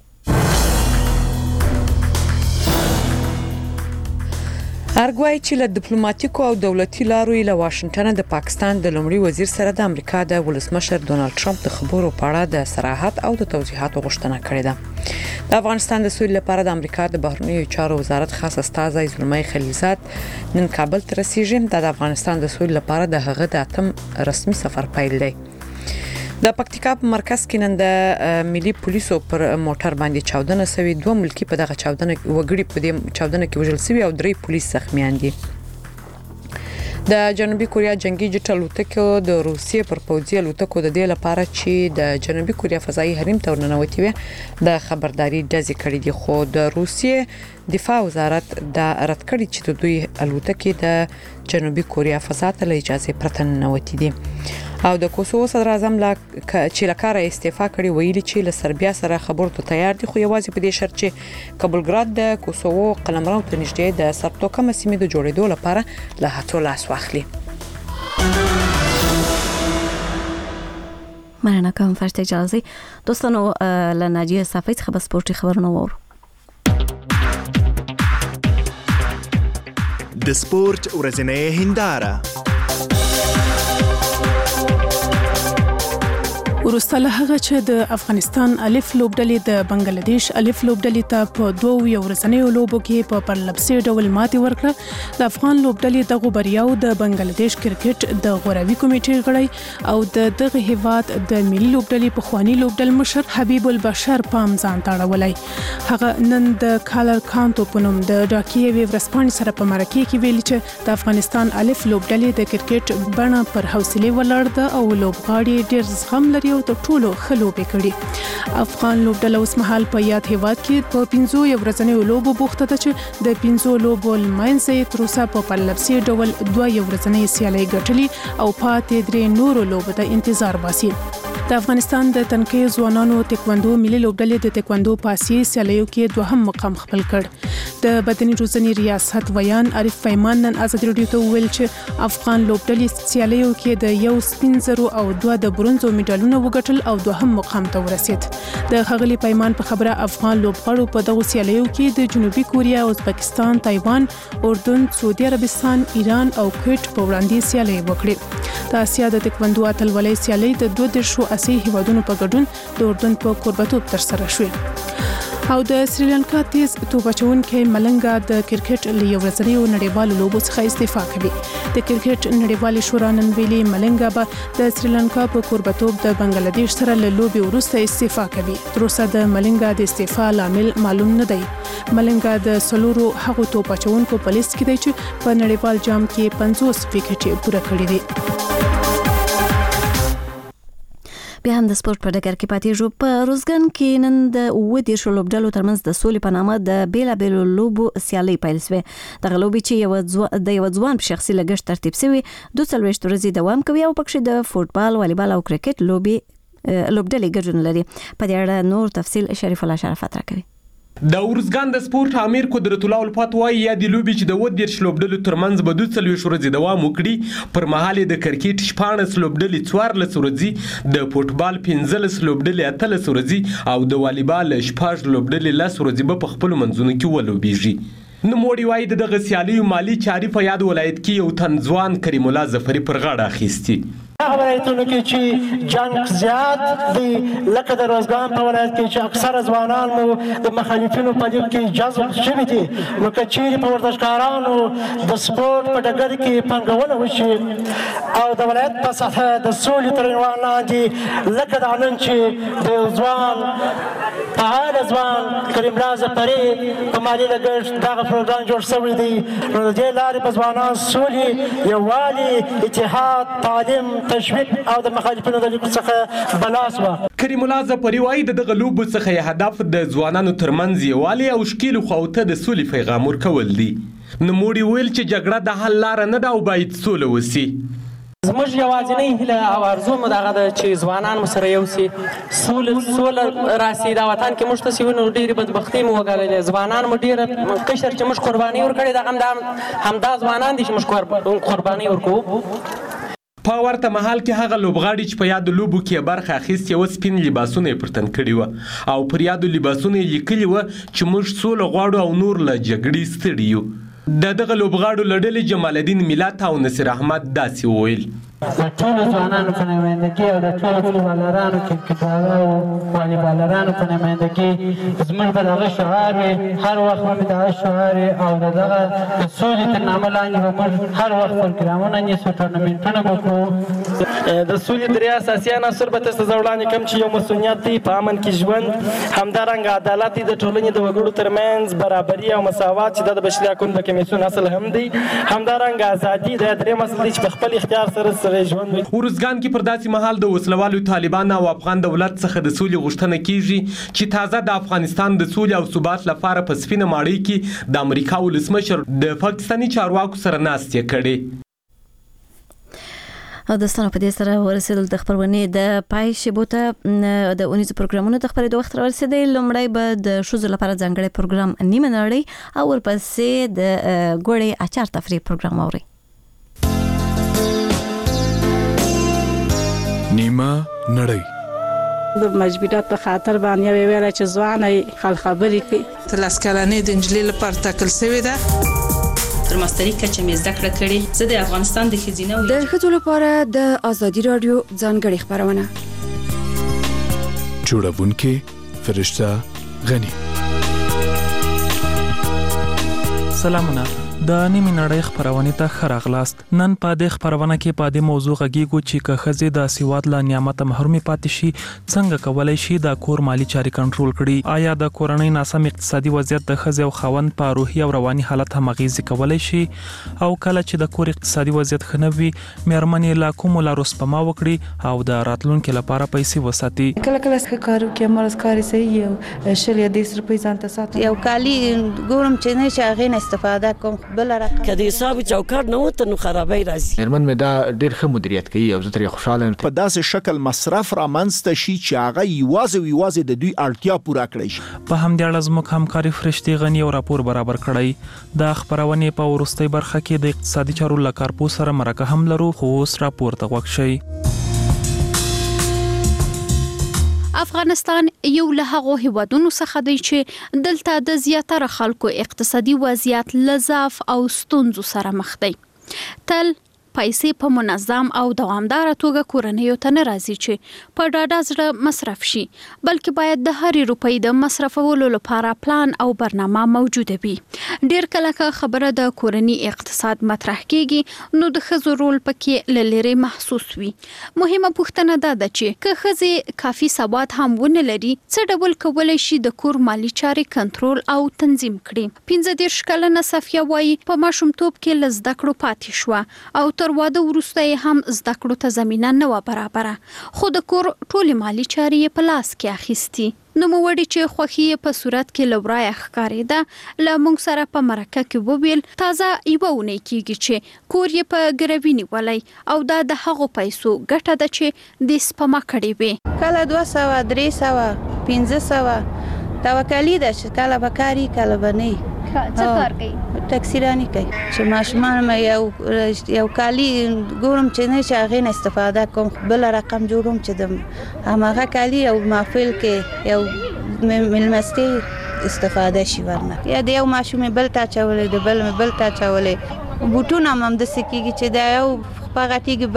ارګوای چې له ډیپلوماټیکو او دولتي لارو له واشنگټن د پاکستان د لومړي وزیر سره د امریکا د ولسمشر ډونالد ټرمپ د خبرو په اړه د صراحت او د توضیحاتو غوښتنه کړې ده. د افغانستان د سولې لپاره د امریکا د بهرنیو چارو وزارت خاص استازی زلمي خلیلزاد نن کابل ته رسیدي. د افغانستان د سولې لپاره د هغه د اتم رسمي سفر پیل دی. د پکتیکا په مرکز کې نن د ملي پولیسو پر موټر باندې چاودنه شوې. دوه ملکی په دغه چاودنه وګړي په دې چاودنه کې وژل شوي او 3 پولیس زخمیان دي. د جنوبي کوریا جنگي جټ الوتکو د روسیې پر پوځي الوتکو د دې لپاره چې د جنوبي کوریا فضایي حریم ته ورننوتي وي د خبرداري ډزې کړې دي خو د روسیې دفاع وزارت د رد کړی چې د دوی الوتکې د جنوبي کوریا فضا ته اجازه پرته ننوتي دي. او د کوسوو صدر اعظم چې لکاره استعفا کړی ویلي چې له سربیا سره خبرو ته تیار دي خو یوازې په دې شرط چې کابلګراد د کوسوو قلمرو ته نږدې د سرتوکمه سیمې د جوړېدو لپاره له هڅو لاس واخلي. مننه کوم فرشته جلازي. دوستانو له ناجیه صافی څخه به سپورتي خبرونه وورو. د سپورت ورځنۍ هنداره. وروسته له هغه چې د افغانستان الف لوبډلې د بنگلاديش الف لوبډلې ته په 2 ورځنیو لوبو کې په پرلپسې ډول ماتې ورکړه. د افغان لوبډلې د غوبریاو د بنگلاديش کرکټ د غوراوي کمیټې غړی او د دغه هیواد د ملي لوبډلې په خواني لوبډل مشر حبیب البشر پام ځان تاړولای. هغه نن د کالر کانتو په نوم د ډاکیې ورسپانې سره په مرکه کې ویلي چې د افغانستان الف لوبډلې د کرکټ بڼه پر حوصله ولاړ ده او لوبغاړي ډېر زغم لري او د ټولو خلوبې کړي. افغان لوبډله اوس مهال په یاد هیواد کې په 15 ورځنیو لوبو بوخته ده چې د 15 لوبو لمنځه تر اوسه په پرلپسې ډول 2 ورځنۍ سیالۍ ګټلې او پاتې 3 نورو لوبو ته انتظار باسي. د افغانستان د تنکي ځوانانو تکواندو ملي لوبډلې د تکواندو پاسي سیالیو کې دوهم مقام خپل کړ. د بدني روزنې ریاست ویان عارف پیمان نن آزادي رادیو ته ویل چې افغان لوبډلې سیالیو کې د یو سپین زرو او 2 د برونزو میډالونو وګټل او دوهم مقام ته ورسید. د خغلی پیمان په خبره افغان لوبغاړو په دغه سیالیو کې د جنوبي کوریا، ازبکستان، تایوان، اردن، سعودي عربستان، ایران او کویت په وړاندې سیالي وکړې. د اسیا د تکواندو اتلولۍ سیالي د 2 اسیایي هیوادونو په ګډون د اردن په کوربتوب ترسره شوې. او د سریلانکا تیز توپ اچونکي ملنګا د کرکټ له یو ورځنیو نړیوالو لوبو څخه استعفا کوي. د کرکټ نړیوالې شورا نن ویلي ملنګا به د سریلانکا په کوربتوب د بنگلاديش سره له لوبي وروسته استعفا کوي. تر اوسه د ملنګا د استعفا لامل معلوم نه دی. ملنګا د سلورو هغو توپ اچونکو په لیست کې دی چې په نړیوال جام کې 50 وکټې پوره کړې دي. بیا هم د سپورت په ډګر کې پاتې شو. په روزګان کې نن د 10 لوبډلو ترمنځ د سولې په نامه د بیلابېلو لوبو سیالۍ پیل شوې. دغه لوبې چې د یو ځوان په شخصي لګښت ترتیب شوی 42 ورځې دوام کوي او پکې د فوتبال، والیبال او کرکټ لوبډلې ګډون لري. په دې اړه نور تفصیل شریف الله شرافت راکوي. د ورزګان د سپورت امیر قدرت الله الفات وايي یا د لوبي چې د 10 لوبډلو ترمنځ به 42 ورځې دوام وکړي. پر مهال د کرکټ 14 لوبډلې 14 ورځې، د فوتبال 15 لوبډلې 18 ورځې او د والیبال 14 لوبډلې 10 ورځې په خپل منځونو کې ولوبېږي. نوموړي وایي دغه سیالیو مالی چاري په یاد ولایت کې یو تن ځوان کریم الله ظفري پر غاړه اخیستي. هغه ولایتونو کې چې جنګ زیات دی لکه د روزګان په ولایت کې چې اکثره ځوانان مو د مخالفینو په لیک کې جذب شوي دي، نو که چیرې په ورزشکارانو د سپورټ په ډګر کې پانګونه وشي او د ولایت په سطحه د سولې تر عنوان لاندې لکه د نن چې د ځوان فعال ځوان کریم الله ظفري په مالي لګښت دغه پروګرام جوړ شوی دی، نو د دې لارې په ځوانان سولې یووالي اتحاد تعلیم تشویق او د مخالفینو د لیکو څخه بلاس و. کریم الله ظفري وایي د دغه لوبو څخه هدف د ځوانانو ترمنځ یووالی او شکیلو خواو ته د سولې پیغام ورکول دي. نوموړي ویل چې جګړه د حل لاره نه ده او باید سوله وسي. زموږ یوازینۍ هیله او ارزو مو دغه ده چې ځوانان مو سره یو سي، سوله راسي دا وطن کې موږ ته سي ونو ډېرې بدبختۍ مو وګاللې، ځوانان مو ډېره کشر چې موږ قرباني ورکړې دغه همدا ځوانان دي چې موږ قرباني ورکوو. په ورته مهال کې هغه لوبغاړي چې په یادو لوبو کې برخه اخیستې وه سپین لباسونه یې پر تن کړي وه او پر یادو لباسونه یې لیکلي وه چې موږ سوله غواړو او نور له جګړې ستړي یو. د دغه لوبغاړو له ډلې جمال الدین ملت او نصیر احمد داسې وویل: د ټولو ځوانانو په نمایندګۍ او د ټولو فوټبالرانو کرکټرانو او والیبالرانو په نمایندګۍ زموږ به دغه شعار وي، هر وخت به مې دغه شعار وي او د دغه د سولې تر نامه لاندې به موږ هر وخت پروګرامونه نیسو، ټورنمنټونه به کوو. د سولې درې اساسي عناصر به تاسو ته وړاندې کوم چې یو مسؤلیت دی، په امن کې ژوند، همدارنګه عدالت دی، د ټولنې د وګړو ترمنځ برابري او مساوات چې دا د بشري حقونو د کمیسیون اصل هم دی، همدارنګه ازادي د درېیم اصل دی چې په خپل اختیار سره ورزګان کې پر داسې مهال د وسلوالو طالبان او افغان دولت څخه د سولې غوښتنه کیږي چې تازه د افغانستان د سولې او ثبات لپاره په سپینه ماڼۍ کې د امریکا ولسمشر د پاکستاني چارواکو سره ناستې کړې. او دستانو په دې سره ورسېدل د خبرونې د پای شیبو ته د اونیزو پروګرامونو د خبرې د وخت ورسېدل. لومړی به د ښځو لپاره ځانګړی پروګرام نیمه نړۍ او ورپسې د ګوړې اچار تفریح پروګرام اوري. نیمه نړۍ د مجبورات په خاطر باندې ویل چې ځواني خل خبرې کوي. تلاس کلنې د انجلۍ لپاره ټاکل شوې ده. تر ماستري کچه مې زده کړه کړې. زه د افغانستان د ښځینه د ښځو لپاره د ازادي رادیو ځانګړې خبرونه جوړونکې فرشته غنی. سلامونه، د نیمه نړۍ خبرونه ته خراغلاست. نن په دې خبرونه کې په دې موضوع غږیږو چې که ښځې د سیواد له نعمت محرومي پاتې شي څنګه کولای شي د کور مالی چاري کنټرول کړي. آیا د کورنۍ ناسم اقتصادي وضعیت د ښځې او خاوند په روحي او رواني حالت هم اغیزه کولای شي، او کله چې د کور اقتصادي وضعیت خنوي مېرمنې لا کوم لارو سپما وکړي او د راتلونکو لپاره پیسې وساتي. کله کله کارو کې مرز کاری صحیح یو شل یا 10 روپۍ ځان ته ساتي. یو کالی ګورم چې نه شي غین استفاده کوم بل رقم کدی حساب چوکاټ نه وته نو خرابای راځي. مېرمن مې دا ډېر ښه مدیریت کوي او زه ترې خوشاله یم. په داسې شکل مصرف رامنځته شي چې هغه یوازې د دوی اړتیا پوره کړي شي. په همدې اړه زموږ همکاري فرشتي غنی او راپور برابر کړی. د خبرونه په ورستۍ برخه کې د اقتصادي چارو لکارپو سره مرکه هم لرو، خو اوس راپور ته وښ شي. افغانستان یو له هغو هیوادونو څخه دی چې دلته د زیاتره خلکو اقتصادي وضعیت لزاف او ستونزو سره مخ دی. تل پیسې په منظم او دوامدار توګه کورنیو ته نه راځي چې په ډاډه زړه مصرف شي، بلکې باید د هر روپۍ د مصرفولو لپاره پلان او برنامه موجوده وي. ډیر کله خبره د کورنۍ اقتصاد مطرح کیږي نو د ښځو رول پکې لری محسوس وي. مهمه پوښتنه ده چې که ښځې کافي سواد هم ونه لري څه ډول کولای شي د کور مالی چارې کنټرول او تنظیم کړي. 15 کلنه صفیه وایي په ماشومتوب کې لزده کړو پاتې شو او تر واده وروسته هم زده کړو ته زمينه نه و برابره، خو د کور ټولې مالی چارې په لاس کې اخیستي. نو موړي چې خوخي په صورت کې لورای ښکارېده ل موږ سره په مرکه کې وویل تازه ایوونه کیږي چې کور یې په ګروینی ولای او دا د هغو پیسو ګټه ده چې د سپما کړي وي. کله 200 300 500 توکلی ده چې کله بکاری کله بنې څه کار کوي؟ ټکسیرانی کوي چې ماشومان مې یو کالی ګورم چې نه چې هغه استفاده کوم بل رقم جوړوم چې د هغه کالی او محفل کې یو ملمستي استفاده شي ورنه یا د یو ماشوم بل ته چولې د بل بل ته چولې بوټونه هم د سکیږي چې دا یو پغټیږي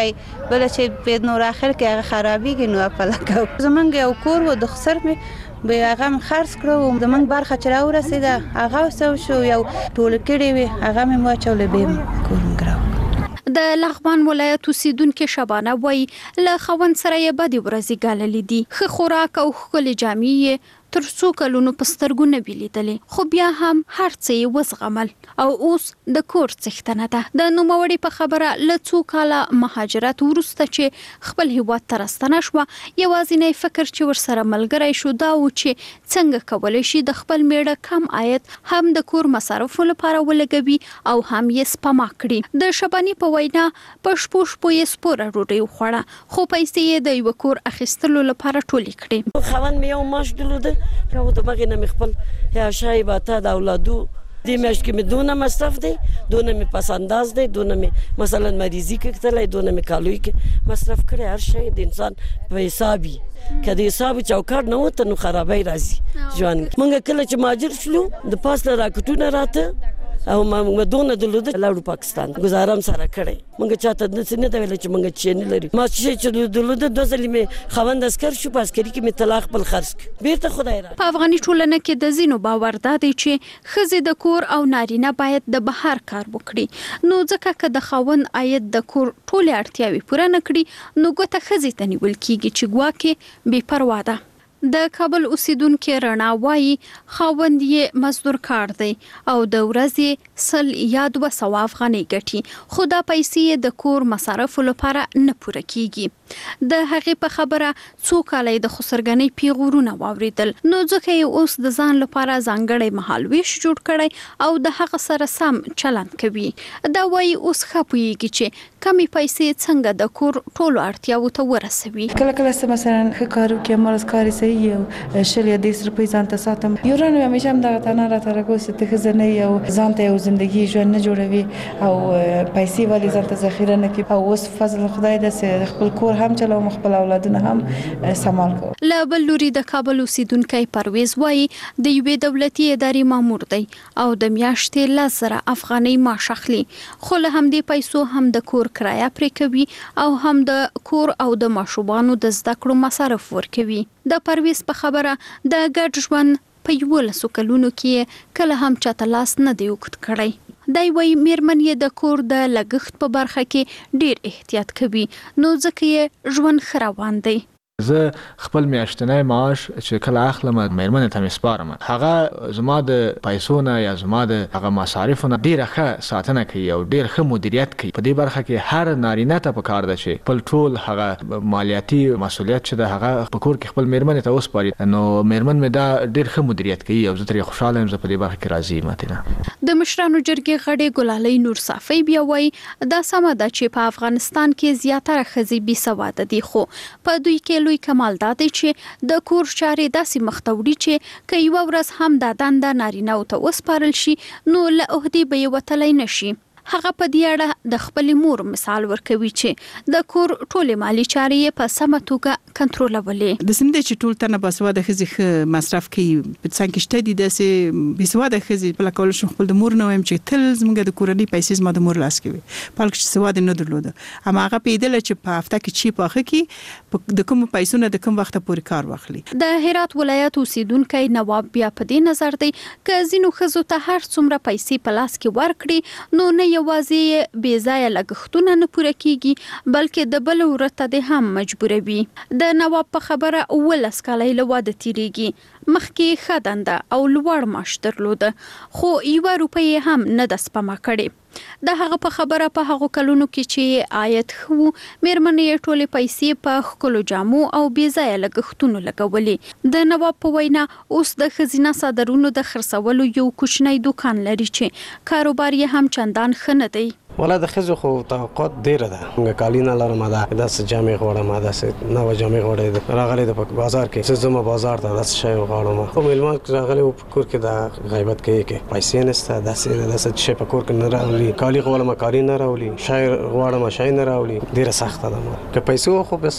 بل چې په نور اخر کې هغه خرابېږي نو په لکه زمونږ یو کور و د خسر مې به هغه خرڅ کړو زمونږ برخه چې راورسېده هغه سو شو یو ټول کړی وي هغه مې واچولې به کور مګراو د لغمان ولایت اوسیدونکو شبانه وای له خوند سره یې بدی ورځي ګاللې دي خو خوراک او خولي جامې تر څو کلونو پسترګو نه بیلیدلې خو بیا هم هر څه یې وزغمل او اوس د کور څښتنه ده د نوموړي په خبره له څو کاله مهاجرت وروسته چې خپل هیواد ته راستنه شوه یوازینی فکر چې ورسره ملګری شو دا و چې څنګه کولی شي د خپل میړه کم عاید هم د کور مصارفو لپاره ولګوي او هم یې سپما کړي د شبانی په وینا په شپو یې سپوره ډوډۍ وخوړه خو پیسې یې د یو کور اخیستلو لپاره ټولې کړې خوند مې یو ماش درلوده یو د مغې نه مې خپل یا شای باته د اولادو دې میاشت کې مې دونه مصرف دی دونه مې پس انداز دی دونه مې مثلا مریضي کېدلی دونه مې کالوي کې مصرف کړی هر شی د انسان په حساب وي که د حساب چوکاټ نه وته نو خرابی راځي ژوند موږ کله چې مهاجر شلو د پاس له راکټونه راته او موږ دونه درلوده لاړو پاکستان ګزاره هم سره کړی موږ چاته داسې نه ده ویلی چې موږ چې نه لري ما چې درلوده 2 ځلې مې خاوند عسکر شو په عسکري کې مې طلاق خپل خرڅ کړ بیرته خدای را په افغاني ټولنه کې د ځینو باور دا دی چې ښځې د کور او نارینه باید د بهر کار وکړي نو ځکه که د خاوند عاید د کور ټولې اړتیاوې پوره نه کړي نو ګوته ښځې ته نیول کېږي چې ګواکې بې پروا ده د کابل اوسیدونکو رڼا وایي خاوند یې مزدور کار دی او د ورځې 100 یا 200 افغانۍ ګټي خو دا پیسې د کور مصارفو لپاره نه پوره کیږي د هغې په خبره څو کاله د خسرګنۍ پیغورونه واوریدل نو ځکه یې اوس د ځان لپاره ځانګړی مهالویش جوړ کړی او د هغه سره سم چلند کوي دا وایي اوس ښه پوهیږي چې کمې پیسې څنګه د کور ټولو اړتیاوو ته ورسوي کله مثلا ښه کار وکړي مرز کاري صحیح یو شل یا 10 روپۍ ځان ته ساتم یو رانه همیشه هم دغه تنه راته راکوسي ته ښځه نه یو ځان ته یو زندگی ژوند نه جوړوي او پیسې ولې ځان ته ذخیره نه کوي او اوس فضل خدای داسې خپل کور هم چلوم خپل اولادونه هم سمال کوم له بل لوري د کابل اوسیدونکو پرویز وایي د یوې دولتي ادارې مامور دی او د میاشتې 10,000 افغانۍ معاش اخلي خو له همدې پیسو هم د کور کرایه پرې کوي او هم د کور او د ماشومانو د زده کړو مصارف ورکوي د پرویز په خبره د ګډ ژوند په 11 کلونو کې کله هم چاته لاس نه دی وکړ کړی دای وای میرمن یې د کور د لګښت په برخه کې ډیر احتیاط کوي نو ځکه یې ژوند خروان دی زه خپل میاشتنی معاش چې کله اخلم مېرمنې ته مې سپارم هغه زما د پیسو نه یا زما د هغه مصارفو نه ډیره ښه ساتنه کوي او ډیر ښه مدیریت کوي په دې برخه کې هر نارینه ته پکار ده چې خپل ټول هغه مالیاتي مسولیت چې د هغه په کور کې خپل مېرمنې ته وسپاري نو مېرمن مې دا ډیر ښه مدیریت کوي او زه ترې خوشاله یم زه په دې برخه کې راضي یم ماتینه د مشرانو جرګې غړي ګلالۍ نور صافی بیا وایي دا سمه ده چې په افغانستان کې زیاتره ښځې بې سواده دي خو په دوی کې لوی کمال دا دی چې د کور چارې داسې مخته وړي چې که یوه ورځ هم دا دنده نارینه‌و ته وسپارل شي نو له عهدې به یې وتلی نه شي هغه په دې اړه د خپل مور مثال ورکوي چې د کور ټولې مالی چارې په سمه توګه کنټرولولې د سم دي چې ټول تنه باسواده ښځې مصرف کوي په څنګه شته دي داسې باسواده ښځې په لکه شو خپل د مور نه ويم چې تل زموږ د کورنۍ پیسې زما د مور لاس کوي پالک چې سواده نه درلوده اما هغه پیدل چې په هفته کې چی پاخه کې د کوم پیسو نه د کوم وخت پورې کار واخلي د هرات ولایت اوسیدونکو نواب بیا په دې نظر دی چې زینو ښځو ته هر څومره پیسې په لاس کې ورکړي نو نه یوازې بې ځایه لګښتونه نه پوره کیږي بلکې د بل ورته د هم مجبوروي د نواب په خبره 19 کاله له واده تیریږي مخکې خدانده او لوړ معاش درلوده خو 1 روپۍ هم نه د سپما کړي د هغه په خبره په هغه کلونو کې چې آیت خو مېرمنې ټولې پیسې په خپل جامو او بې ځایه لګښتونو لګولې د نواب په وینا اوس د خزینه صادرونو د خرڅولو یو کوچنی دکان لري چې کاروبار یې هم چندان ښه نه دی ولا د خزو خو توقعات ډیره ده موږ کالینا لرم دا داس جامې غوړم داس نو جامې غوړې راغلي د بازار کې زما بازار ته داس شی غوړم خو ملمان راغلي په کور کې دا غیبت کوي کې پیسې نسته داس شی په کور کې نه راولي کالی غوړم کاری نه راولي شاعر غوړم شاعر نه راولي ډیره سخته ده که پیسې خو بس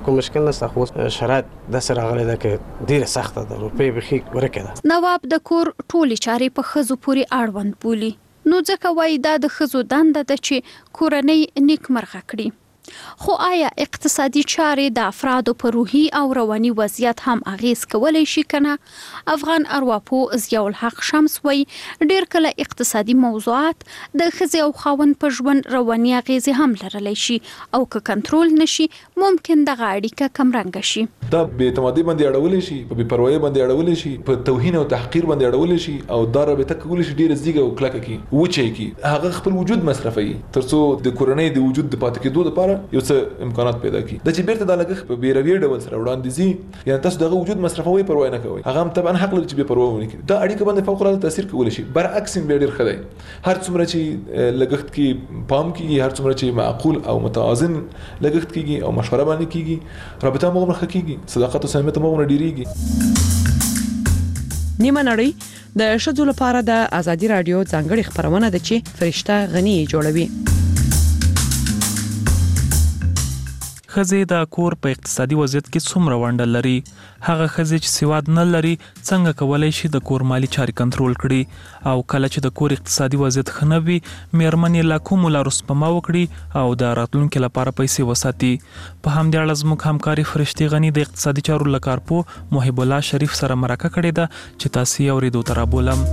کوم مشکل نشته خو شرایط د سره غلې ده کې ډیره سخته ده روپۍ بخي ورکه ده. نواب د کور ټولې چارې په خزو پورې اړوند بولي، نو ځکه وایي دا د خزو دنده ده چې کورنۍ نیکمرغه کړي. خو آیا اقتصادي چارې د افرادو په روحي او رواني وضعیت هم اغیز کولی شي کنه؟ افغان ارواپوه ضیاء الحق شمس وایي ډیر کله اقتصادي موضوعات د ښځې او خاوند په ژوند رواني اغیزې هم لرلی شي او که کنټرول نشي ممکن دغه اړیکه کمرنګه شي. دا بې اعتمادي باندې اړولی شي، په بې پروایۍ باندې اړولی شي، په توهین او تحقیر باندې اړولی شي او دا رابطه کولی شي ډیره زیږه او کلکه کړي، وچه کړي، هغه خپل وجود مصرفوي ترڅو د کورنۍ د وجود د پاتې کېدو لپاره یو څه امکانات پیدا کړي. د چې بیرته د لګښت په بیروي ډول سره وړاندې ځي، یعنی تاسو دغه وجود مصرفوي پروا نه کوي، هغه هم طبعا حق لري چې بې پروا ونه کړي. دا اړیکه باندې فوق العاده تاثیر کولی شي. برعکس هم ډیر ښه دی، هر څومره چې لګښت کې پام کیږي، هر څومره چې معقول او متوازن لګښت کیږي او مشوره باندې کیږي، رابطه مو ښه کیږي، صداقت او صمیمیت مو ډیریږي. نیمه نړۍ د ښځو لپاره د ازادي رادیو ځانګړي خبرونه ده چې فرشته غنی جوړوي. ښځې د کور په اقتصادي وضعیت کې څومره ونډه لري؟ هغه ښځې چې سواد نه لري څنګه کولای شي د کور مالی چارې کنټرول کړي؟ او کله چې د کور اقتصادي وضعیت ښه نه وي میرمنې له کومو لارو سپما وکړي او د راتلونکي لپاره پیسې وساتي؟ په همدې اړه زموږ همکاري فرشتي غنی د اقتصادي چارو له کارپوه محب الله شریف سره مرکه کړې ده چې تاسو یې اورېدو ته رابولم.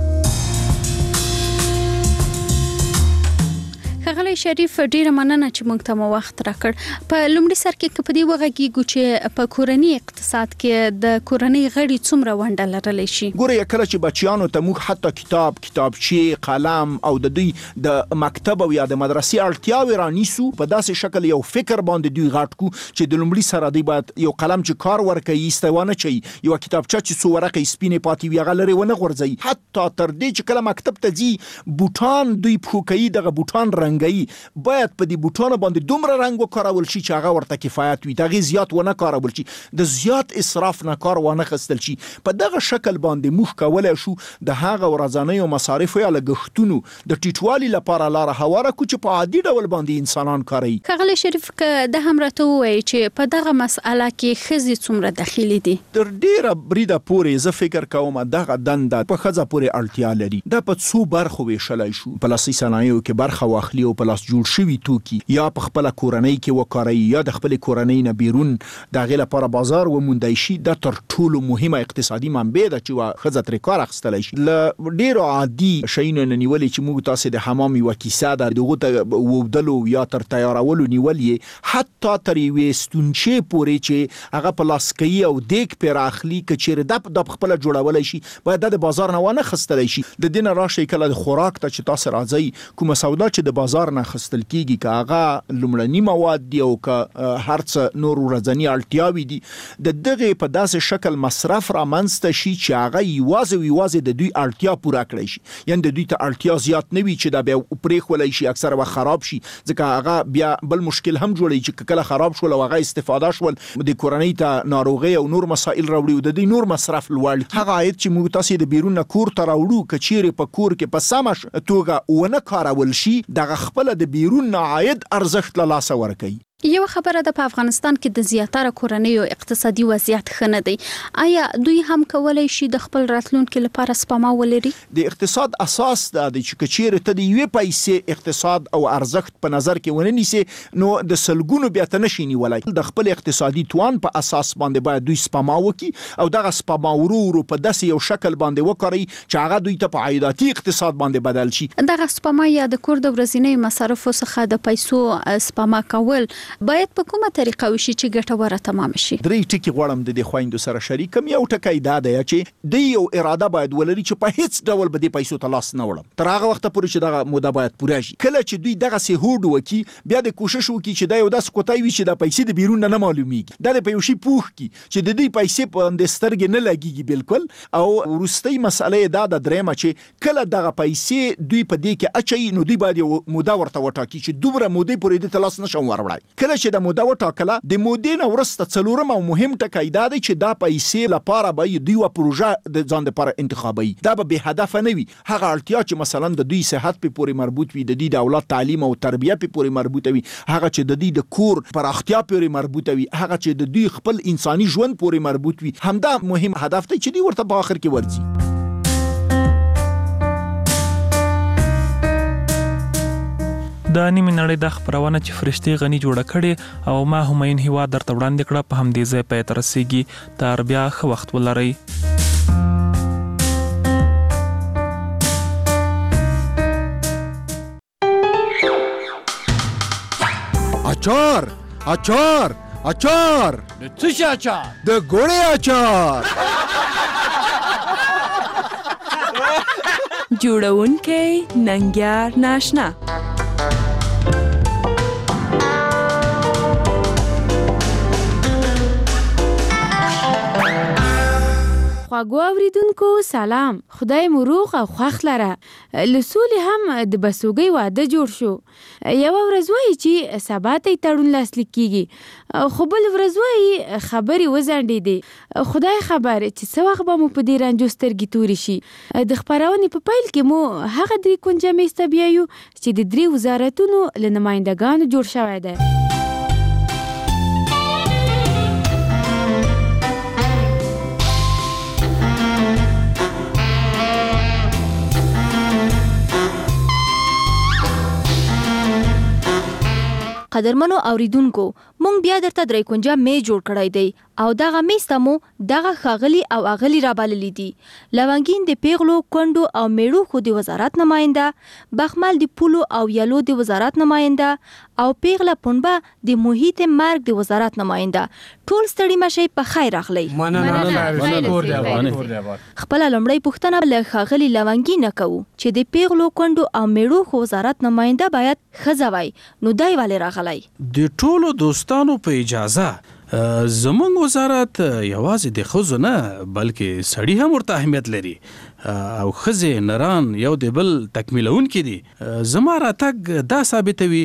ښاغلی شریف ډیره مننه چې موږ ته مو وخت راکړ. په لومړي سر کې په دې وغږیږو چې په کورنۍ اقتصاد کې د کورنۍ غړي څومره ونډه لرلی شي. ګوره کله چې بچیانو ته موږ حتی کتابچې، قلم او د دوی د مکتب او یا د مدرسې اړتیاوې رانیسو، په داسې شکل یو فکر باندې دوی غټ کو چې د لومړي سره دوی باید یو قلم چې کار ورکوي ایستوانه چي، یو کتابچه چې څو ورقې سپینې پاتې وي هغه لرې ونه غورځوي، حتی تر دې چې کله مکتب ته ځي بوټان دوی پښو کوي، دغه بوټان رنګ باید په دې بوټانو باندې دومره رنگ وکارول شي چې هغه ورته کفایت وي، دغه زیات ونه کارول شي، د زیات اسراف نه کار ونه خستل شي. په دغه شکل باندې موږ کولای شو د هغه ورځنیو مصارفو یا لګښتونو د ټیټوالي لپاره لار هواره کو چې په عادي ډول باندې انسانان کوي. ښاغلی شریف که د هم راته ووایي چې په دغه مسأله کې ښځې څومره دخیلې دي؟ تر ډیره بریده پورې زه فکر کوم دغه دنده په ښځه پورې اړتیا لري. دا په څو برخو ویشلی شو، په لاسي صنایعو کې برخه واخلي او په لاس جوړ شوي توکي یا په خپل کورنۍ کې وکاروي یا د خپل کورنۍ نه بیرون د هغې لپاره بازار وموندی شي. دا تر ټولو مهمه اقتصادي منبع ده چې ښځه ترې کار اخیستلی شي. له ډیرو عادي شیانو نه نیولې چې موږ تاسې د حمام یوه کیسه ده د هغو ته وودلو یا تر تیارولو نیول یې، حتی تر یوې ستونچې پورې چې هغه په لاس کوي او دیګ پرې راخلي، که چیرې دا خپله جوړولی شي باید دا د بازار نه ونه خیستلی شي. د دې نه راشئ کله د خوراک ته چې تاسو راځئ، کومه سودا چې د بازار نه خیستل کیږي که هغه لومړني مواد دي او که هر څه نور ورځني اړتیاوې دي، د دغې په داسې شکل مصرف رامنځته شي چې هغه یوازې د دوی اړتیا پوره کړی شي، یعنې د دوی ته اړتیا زیات نه وي چې دا بیا پرېښولی شي، اکثره وخت خراب شي، ځکه هغه بیا بل مشکل هم جوړوي چې کله خراب شول او هغه استفاده شول د کورنۍ ته ناروغۍ او نور مسائل راوړي او د دوی نور مصرف لوړ. هغه عاید چې موږ تاسې د بیرون نه کور ته راوړو که چیرې په کور کې په سمه توګه ونه کارول شي، دغه خپله د بیرون نه عاید ارزښت له لاسه ورکوي. یو خبره ده، په افغانستان کې د زیاتره کورنیو اقتصادي وضعیت ښه نه دی. آیا دوی هم کولای شي د خپل راتلونکي لپاره سپما ولري؟ د اقتصاد اساس دا دی چې که چیرې ته د یوې پیسې اقتصاد او ارزښت په نظر کې ونه نیسې نو د سلګونو بیا ته نشي نیولی. د خپل اقتصادي توان په اساس باندې باید دوی سپما وکړي او دغه سپما ورو په داسې یو شکل باندې وکړي چې هغه دوی ته په عایداتي اقتصاد باندې بدل شي. دغه سپما یا د کور د ورځنیو مصارفو څخه د پیسو سپما کول باید په کومه طریقه وشي چې ګټوره تمام شي؟ درې ټکي غواړم د دې خویندو سره شریکم. یو ټکی دا دی چې د یو اراده باید ولري چې په هیڅ ډول به دې پیسو ته لاس نه وړم تر هغه وخته پورې چې دغه موده باید پوره شي. کله چې دوی دغسې هوډ وکړي بیا د کوشش وکړي چې دا یو داسې کوتای وي چې دا پیسې د بیرون نه معلومیږي، دا د په یو شي پوښ کړي چې د دوی پیسې په باندې سترګې نه لګیږي بالکل. او وروستۍ مسئله دا د درېیمه چې کله دغه پیسې دوی په دې کې اچوي نو دوی باید یو موده ورته وټاکي چې دومره مودې پورې دې ته لاس نشم وروړی. کله چې د موده وټاکله د مودې نه وروسته څلورم او مهم ټکی دا دی چې دا پیسې لپاره به دوی یوه پروژه د ځان دپاره انتخابوي. دا به بې هدفه نه وي. هغه اړتیا چې مثلا د دوی صحت پې پورې مربوط وي، د دوی د اولاد تعلیم او تربیه پې پورې مربوطه وي، هغه چې د دوی د کور پراختیا پورې مربوطه وي، هغه چې د دوی خپل انساني ژوند پورې مربوط وي، همدا مهم هدف دی چې دوی ورته په آخر کې ورځي. د نیمې نړۍ د خپرونه چې فرشتې غني جوړه کړې او ما همایون هیواد درته وړاندې کړه، په همدې ځای پای ته رسیږي. تر بیا ښه وخت ولرئ. اچار اچار اچار د څه شي اچار؟ د ګوړې اچار. جوړونکی ننګیار ناشنا. خواږو اوریدونکو سلام، خدای مو روغ او خوښ لره. له سولې هم د بسوګۍ واده جوړ شو. یوه ورځ وایي چې سبا ته یې تړون لاسلیک کیږي، خو بل ورځ وایي خبرې وځنډېدې. خدای خبر چې څه وخت به مو په دې رنجو سترګې تورې شي. د خپرونې په پیل کې مو هغه 3 کونجه میز ته بیایو چې د 3 وزارتونو له نمایندګانو جوړ شوی دی. قدرمنو اوریدونکو، مونږ بیا درته 3 کونجه میز جوړ کړی دی او دغه میز ته مو دغه ښاغلي او اغلي رابللي دي: لونګین د پیغلو، کونډو او میړو خو د وزارت نماینده، بخمل د پولو او یلو د وزارت نماینده او پیغله پنبه د محیط مرګ د وزارت نماینده. ټول ستړي مشئ، په خیر راغلی. خپله لومړۍ پوښتنه له ښاغلي لونګین نه کوو چې د پیغلو، کونډو او میړو خو وزارت نماینده باید ښځه وای، نو دی ولې راغلی؟ د ټولو دوستانو په اجازه زمونږ وزارت یوازې د ښځو نه بلکې سړي هم ورته اهمیت لري او ښځې نران یو د بل تکمیلونکي دي. زما راتګ دا ثابتوي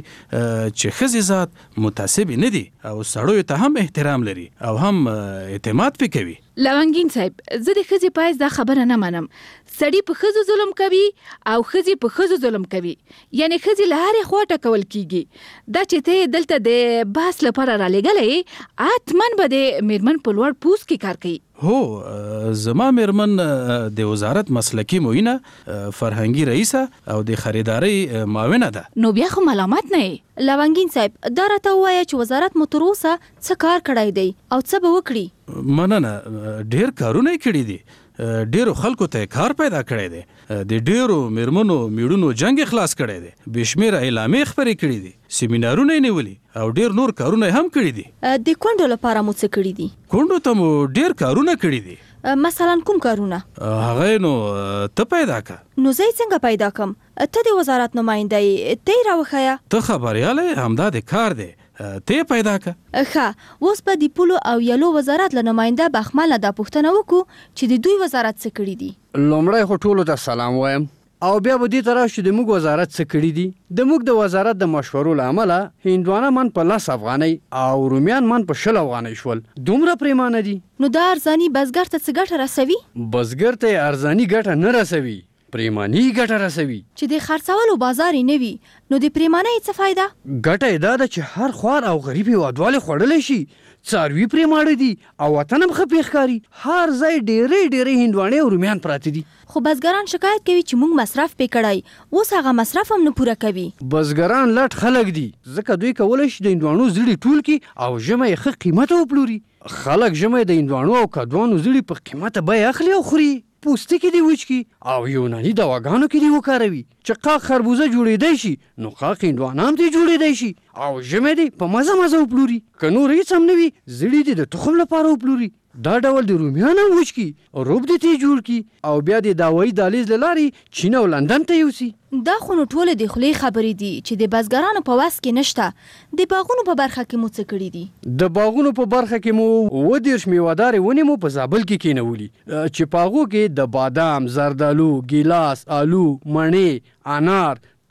چې ښځې ذات متعصبې نه دي او سړیو ته هم احترام لري او هم اعتماد پې کوي. لونګین صاحب، زه د ښځې پایز دا خبره نه منم. سړي په ښځو ظلم کوي او ښځې په ښځو ظلم کوي، یعنی ښځې له هرې خوا ټکول کیږي. دا چې ته دلته د بحث لپاره رالېږلی، حتما به د میرمن په لوړ پوست کې کار کوي. هو، زما میرمن د وزارت مسلکی معینه، فرهنګي رئیسه او د خریدارۍ معاونه ده. نو بیا خو ملامت نه یې. لونګین صاحب، دا راته ووایه چې وزارت مو تر اوسه څه کار کړی دی او څه به وکړي؟ مننه، ډېر کارونه یې کړي دي. ډیرو خلکو ته کار پیدا کړی دی، د ډیرو میرمنو میړونو جنگ خلاص کړی دی، بشمیره اعلامیې خپرې کړي دي، سیمینارونه یې نیولي او ډیر نور کارونه هم کړي دي. د کونډو لپاره مو څه کړي دي؟ کونډو ته مو ډیر کارونه کړي دي. مثلا کوم کارونه؟ هغه نو ته پیدا کا. نو زه څنګه پیدا کم؟ ته د وزارت نماینده یې، ته یې راوښیه. ته خبریاله، همدا د کار دی، ته پیدا کا. ښه، اوس به د پولو او یلو وزارت له نماینده بخمل نه دا پوښتنه وکړو چې د دوی وزارت څه کړي دي. لومړی خو ټولو ته سلام وایم او بیا به دې ته راشو چې د موږ وزارت څه کړي دي. د موږ د وزارت د مشورو له امله هندوانه من په 10 افغانۍ او رومیان من په 20 افغانۍ شول. دومره پریمانه دي. نو دا ارزاني بزګر ته څه ګټه رسوي؟ بزګر ته ارزاني ګټه نه رسوي، پریماني ګټه رسوي. چې د خرڅولو بازار نه وي، نو د پریمانۍ څه فایده؟ ګټه یې دا ده چې هر خوار او غریب هېوادوالی خوړلی شي. څاروي پرې ماړه دي او وطن هم ښه پېښ ښکاري. هر ځای ډېرې هندواڼې او رومیان پراته دي. خو بزګران شکایت کوي چې موږ مصرف پې کړی، اوس هغه مصرف هم نه پوره کوي. بزګران لټ خلک دي، ځکه دوی کولی شي د هندواڼو زړي ټول کړي او ژمی یې ښه قیمته وپلوري. خلک ژمی د هندواڼو او کدوانو زړي په قیمته بیه اخلي او خوري. پوستکی دی وچ کی او یوناني دواګانو کې دی وکاروي. چې قاق خربوزه جوړېدای شي نو قاق هندوانه هم دی جوړېدای شي او ژمی دی په مزه وپلوري. که نور هېڅ هم نه وي، زړي دی د تخم لپاره وپلوري. دا ډول د رومیان هم وچ کی، روب دی تی جوړ کی او بیا د داوایي دهلیز له لارې چین او لندن ته یوسي. دا خو نو ټولې د خولې خبرې دي چې د بزګرانو په وس کې نشته. د باغونو په برخه کې مو څه کړي دي؟ د باغونو په برخه کې مو 30 میوهدارې ونې مو په زابل کې کېنولي چې په هغو کې د بادام، زردالو، ګیلاس، آلو، مڼې، انار،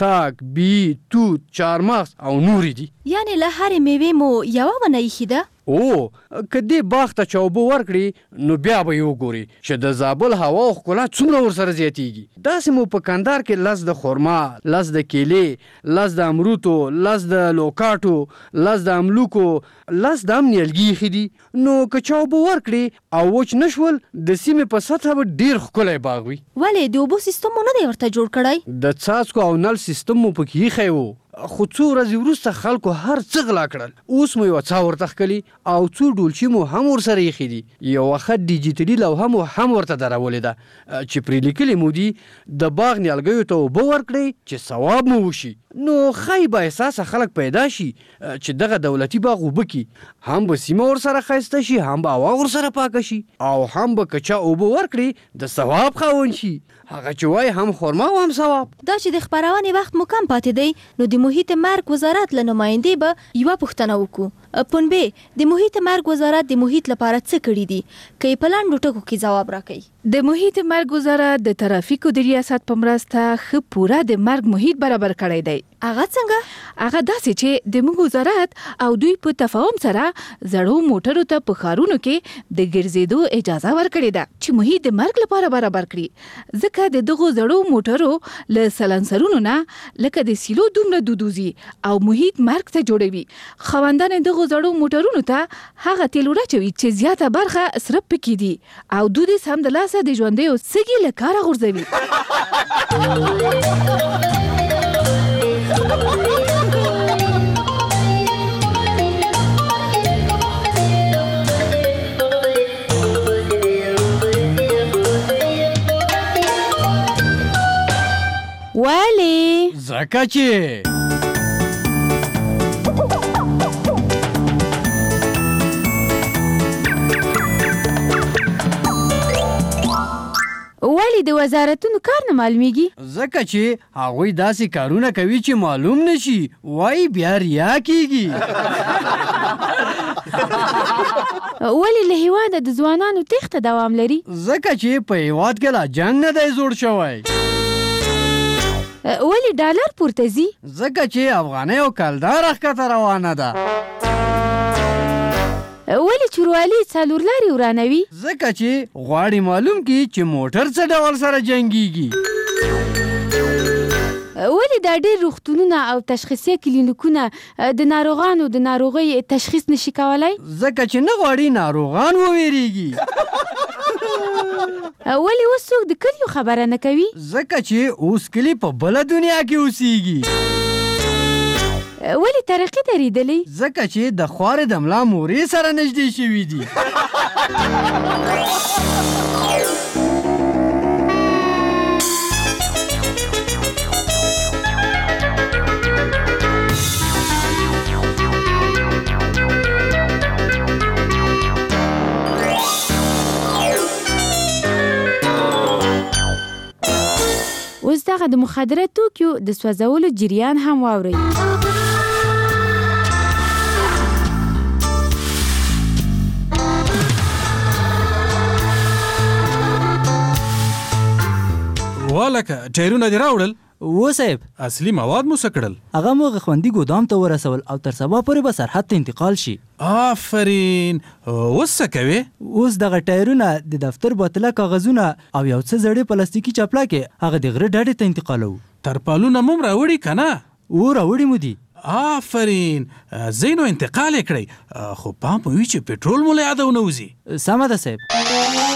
پتاک، بی، توت، چارمغز او نورې دي. یعنی له هرې میوې مو یوه ونه ایښې ده؟ او که دې باغ ته چا اوبه ورکړي نو بیا به یې وګوري چې د زابل هوا او ښکلا څومره ورسره زیاتیږي. داسې مو په کندهار کې لس د خرما، لس د کیلې، لس د امروتو، لس د لوکاټو، لس د املوکو، لس د نیالګي ایښي دي. نو که چا اوبه ورکړي او وچ نه شول د سیمې په سطحه به ډېر ښکلی باغ وي. ولې د اوبو سیستم مو نه دی ورته جوړ کړی؟ د څاڅکو او نل سیستم مو پکې ایښی و، خو څو ورځې وروسته خلکو هر څه غلا کړل. اوس مو یوه څا ورته ښکلي او څو ډولچي مو هم ورسره ایښي دي. یوه ښه ډیجیټلي لوحه مو هم ورته درولې ده چې پرې لیکلي مو دي د باغ نیالګیو ته اوبه ورکړئ چې ثواب مو وشي. نو ښایي با احساسه خلک پیدا شي چې دغه دولتي باغ اوبه کړي، هم به سیمه ورسره ښایسته شي، هم به هوا ورسره پاکه شي، او هم به که چا اوبه ورکړي د ثواب خاوند شي. هغه چې وایي هم خرما او هم ثواب. دا چې د خپرونې وخت مو کم پاتې دی نو د محیط مرګ وزارت له نمایندې به یوه پوښتنه وکړو. پنبې، د محیط مرګ وزارت د محیط لپاره څه کړي دي؟ که یې په لنډو ټکو کې ځواب راکوي. د محیط مرګ وزارت د ترافیکو د ریاست په مرسته ښه پوره د مرګ محیط برابر کړی دی. هغه څنګه؟ هغه داسې چې د موږ وزارت او دوی په تفاهم سره زړو موټرو ته په ښارونو کې د ګرځېدو اجازه ورکړې ده چې محیط د مرګ لپاره برابر کړي. ځکه د دغو زړو موټرو له سلنسرونو نه لکه د سیلو دومره دودوزي او محیط مرګ ته جوړوي. خاوندان دغو زړو موټرونو ته هغه تیل وراچوي چې زیاته برخه اسراف پکې دي او دوی سمدلاسه د ژوندیو سږي له کاره غورځوي. ولې؟ ځکه چې ولې د وزارتونو کار نه معلومیږي؟ ځکه چې هغوی داسې کارونه کوي چې معلوم نشي، وایي بیا ریا کیږي. ولې له هیواده د ځوانانو تېښته دوام لري؟ ځکه چې په هیواد کې لا جنګ نه دی جوړ شوی. ولې ډالر پورته ځي؟ ځکه چې افغانۍ او کلدار ښکته روانه ده. ولې چوروالي څلور لارې ورانوي؟ ځکه چې غواړي معلوم کړي چې موټر څه ډول سره جنګیږي. ولې دا ډېر روغتونونه او تشخیصیه کلینیکونه د ناروغانو د ناروغۍ تشخیص نشي کولای؟ ځکه چې نه غواړي ناروغان وویریږي. ولې اوس څوک د کلیو خبره نه کوي؟ ځکه چې اوس کلی په بله دنیا کې اوسیږي. ولې ترقي درېدلی؟ ځکه چې د خوارې د ملا مورې سره نږدې شوي دي. اوس دغه د مخدره توکیو د سوځولو جریان هم واورئ. والکه ټایرونه دې راوړل؟ و صاحب، اصلي مواد مو څه کړل؟ هغه مو خوندي ګودام ته ورسول او تر سبا پورې به سرحد ته انتقال شي. آفرین. اوس څه کوې؟ اوس دغه ټایرونه د دفتر بوتله کاغذونه او یو څه زړې پلاستیکي چپلاکې هغه د غره ډډې ته انتقالوو. ترپالونه مو راوړي که نه؟ او راوړي مو دي. آفرین. زینو انتقال یې کړئ، خو پام وي چې پټرول مو له یاده ونه وځي. سمه ده صاحب.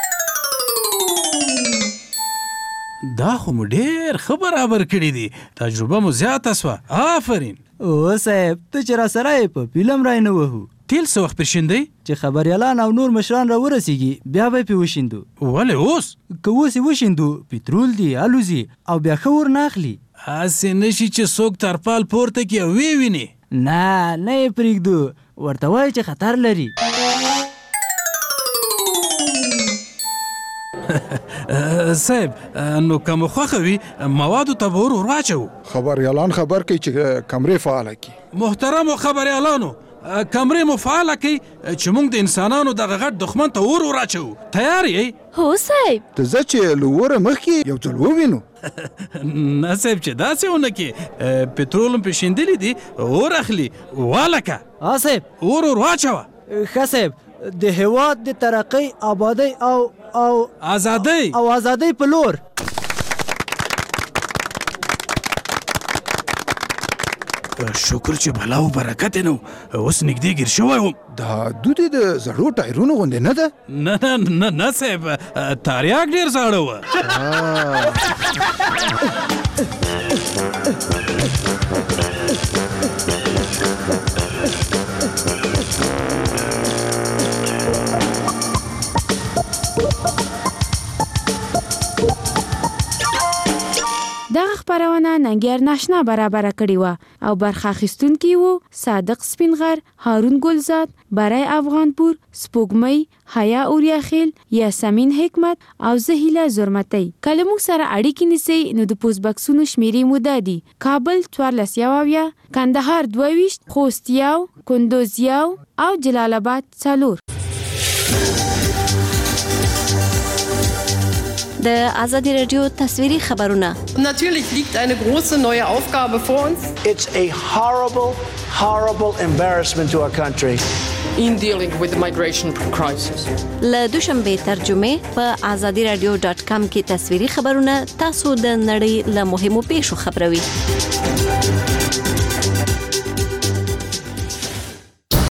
دا خو مو ډېر ښه برابر کړي دي، تجربه مو زیاته سوه. آفرین. او صاحب، ته چې را سره یې په پیلم رای نه وهو. تیل څه وخت پرشیندئ؟ چې خبریالان او نور مشران را ورسیږي بیا به یې پې وشیندو. ولې اوس؟ که اوس یې وشیندو پټرول دی الوزي او بیا ښه ور نه اخلي. هسې نشي چې څوک ترپال پورته کړي او ویې ویني. نه یې پرېږدو، ورته وایي چې خطر لري. صاحب، نو که مو خوښه وي موادو ته به ور واچوو. خبریالان خبر کوي چې کمرې فعاله کړي. محترمو خبریالانو، کمرې مو فعاله کړئ چې موږ د انسانانو دغه غټ دښمن ته ور واچوو. تیار یې؟ هو صاحب. ته ځه چې له وره مخکې یو ځل ووینو. نه صاحب چې داسې ونه کې پټرول په شیندلې دي اور اخلي والکه صاحب اور واچوه ښه صاحب د هیواد د ترقۍ آبادۍ او ازادۍ په لور شکر چې بلا او برکت نو اوس نږدې ګیر شوی وم دا دودې د زړو ټایرونو غوندې نه ده نه صاحب تاریاک ډېر زاړه وه دغه خبرونه ننګیار ناشنا برابر کړی و او برخه اخیستونکي وو صادق سپینغر، هارون ګلزاد، برای افغانپور، سپوږمۍ، حیا اوریاخیل، یاسمین حکمت او زهیله زرمتی. کله موږ سره اړیکې نیسئ نو د پوسټ بکسونو شمیرې مو دا دي: کابل 14 کندهار 22 خوست 1 کندوز 1 او جلال آباد 4. د آزادی رادیو تصویری خبرونه. Natürlich liegt eine große neue Aufgabe vor uns. It's a horrible embarrassment to our country. In dealing with the migration crisis. له دوشنبه ترجمه په azadiradio.com کې تصویری خبرونه تاسو د نړۍ له مهمو پیښو خبروي.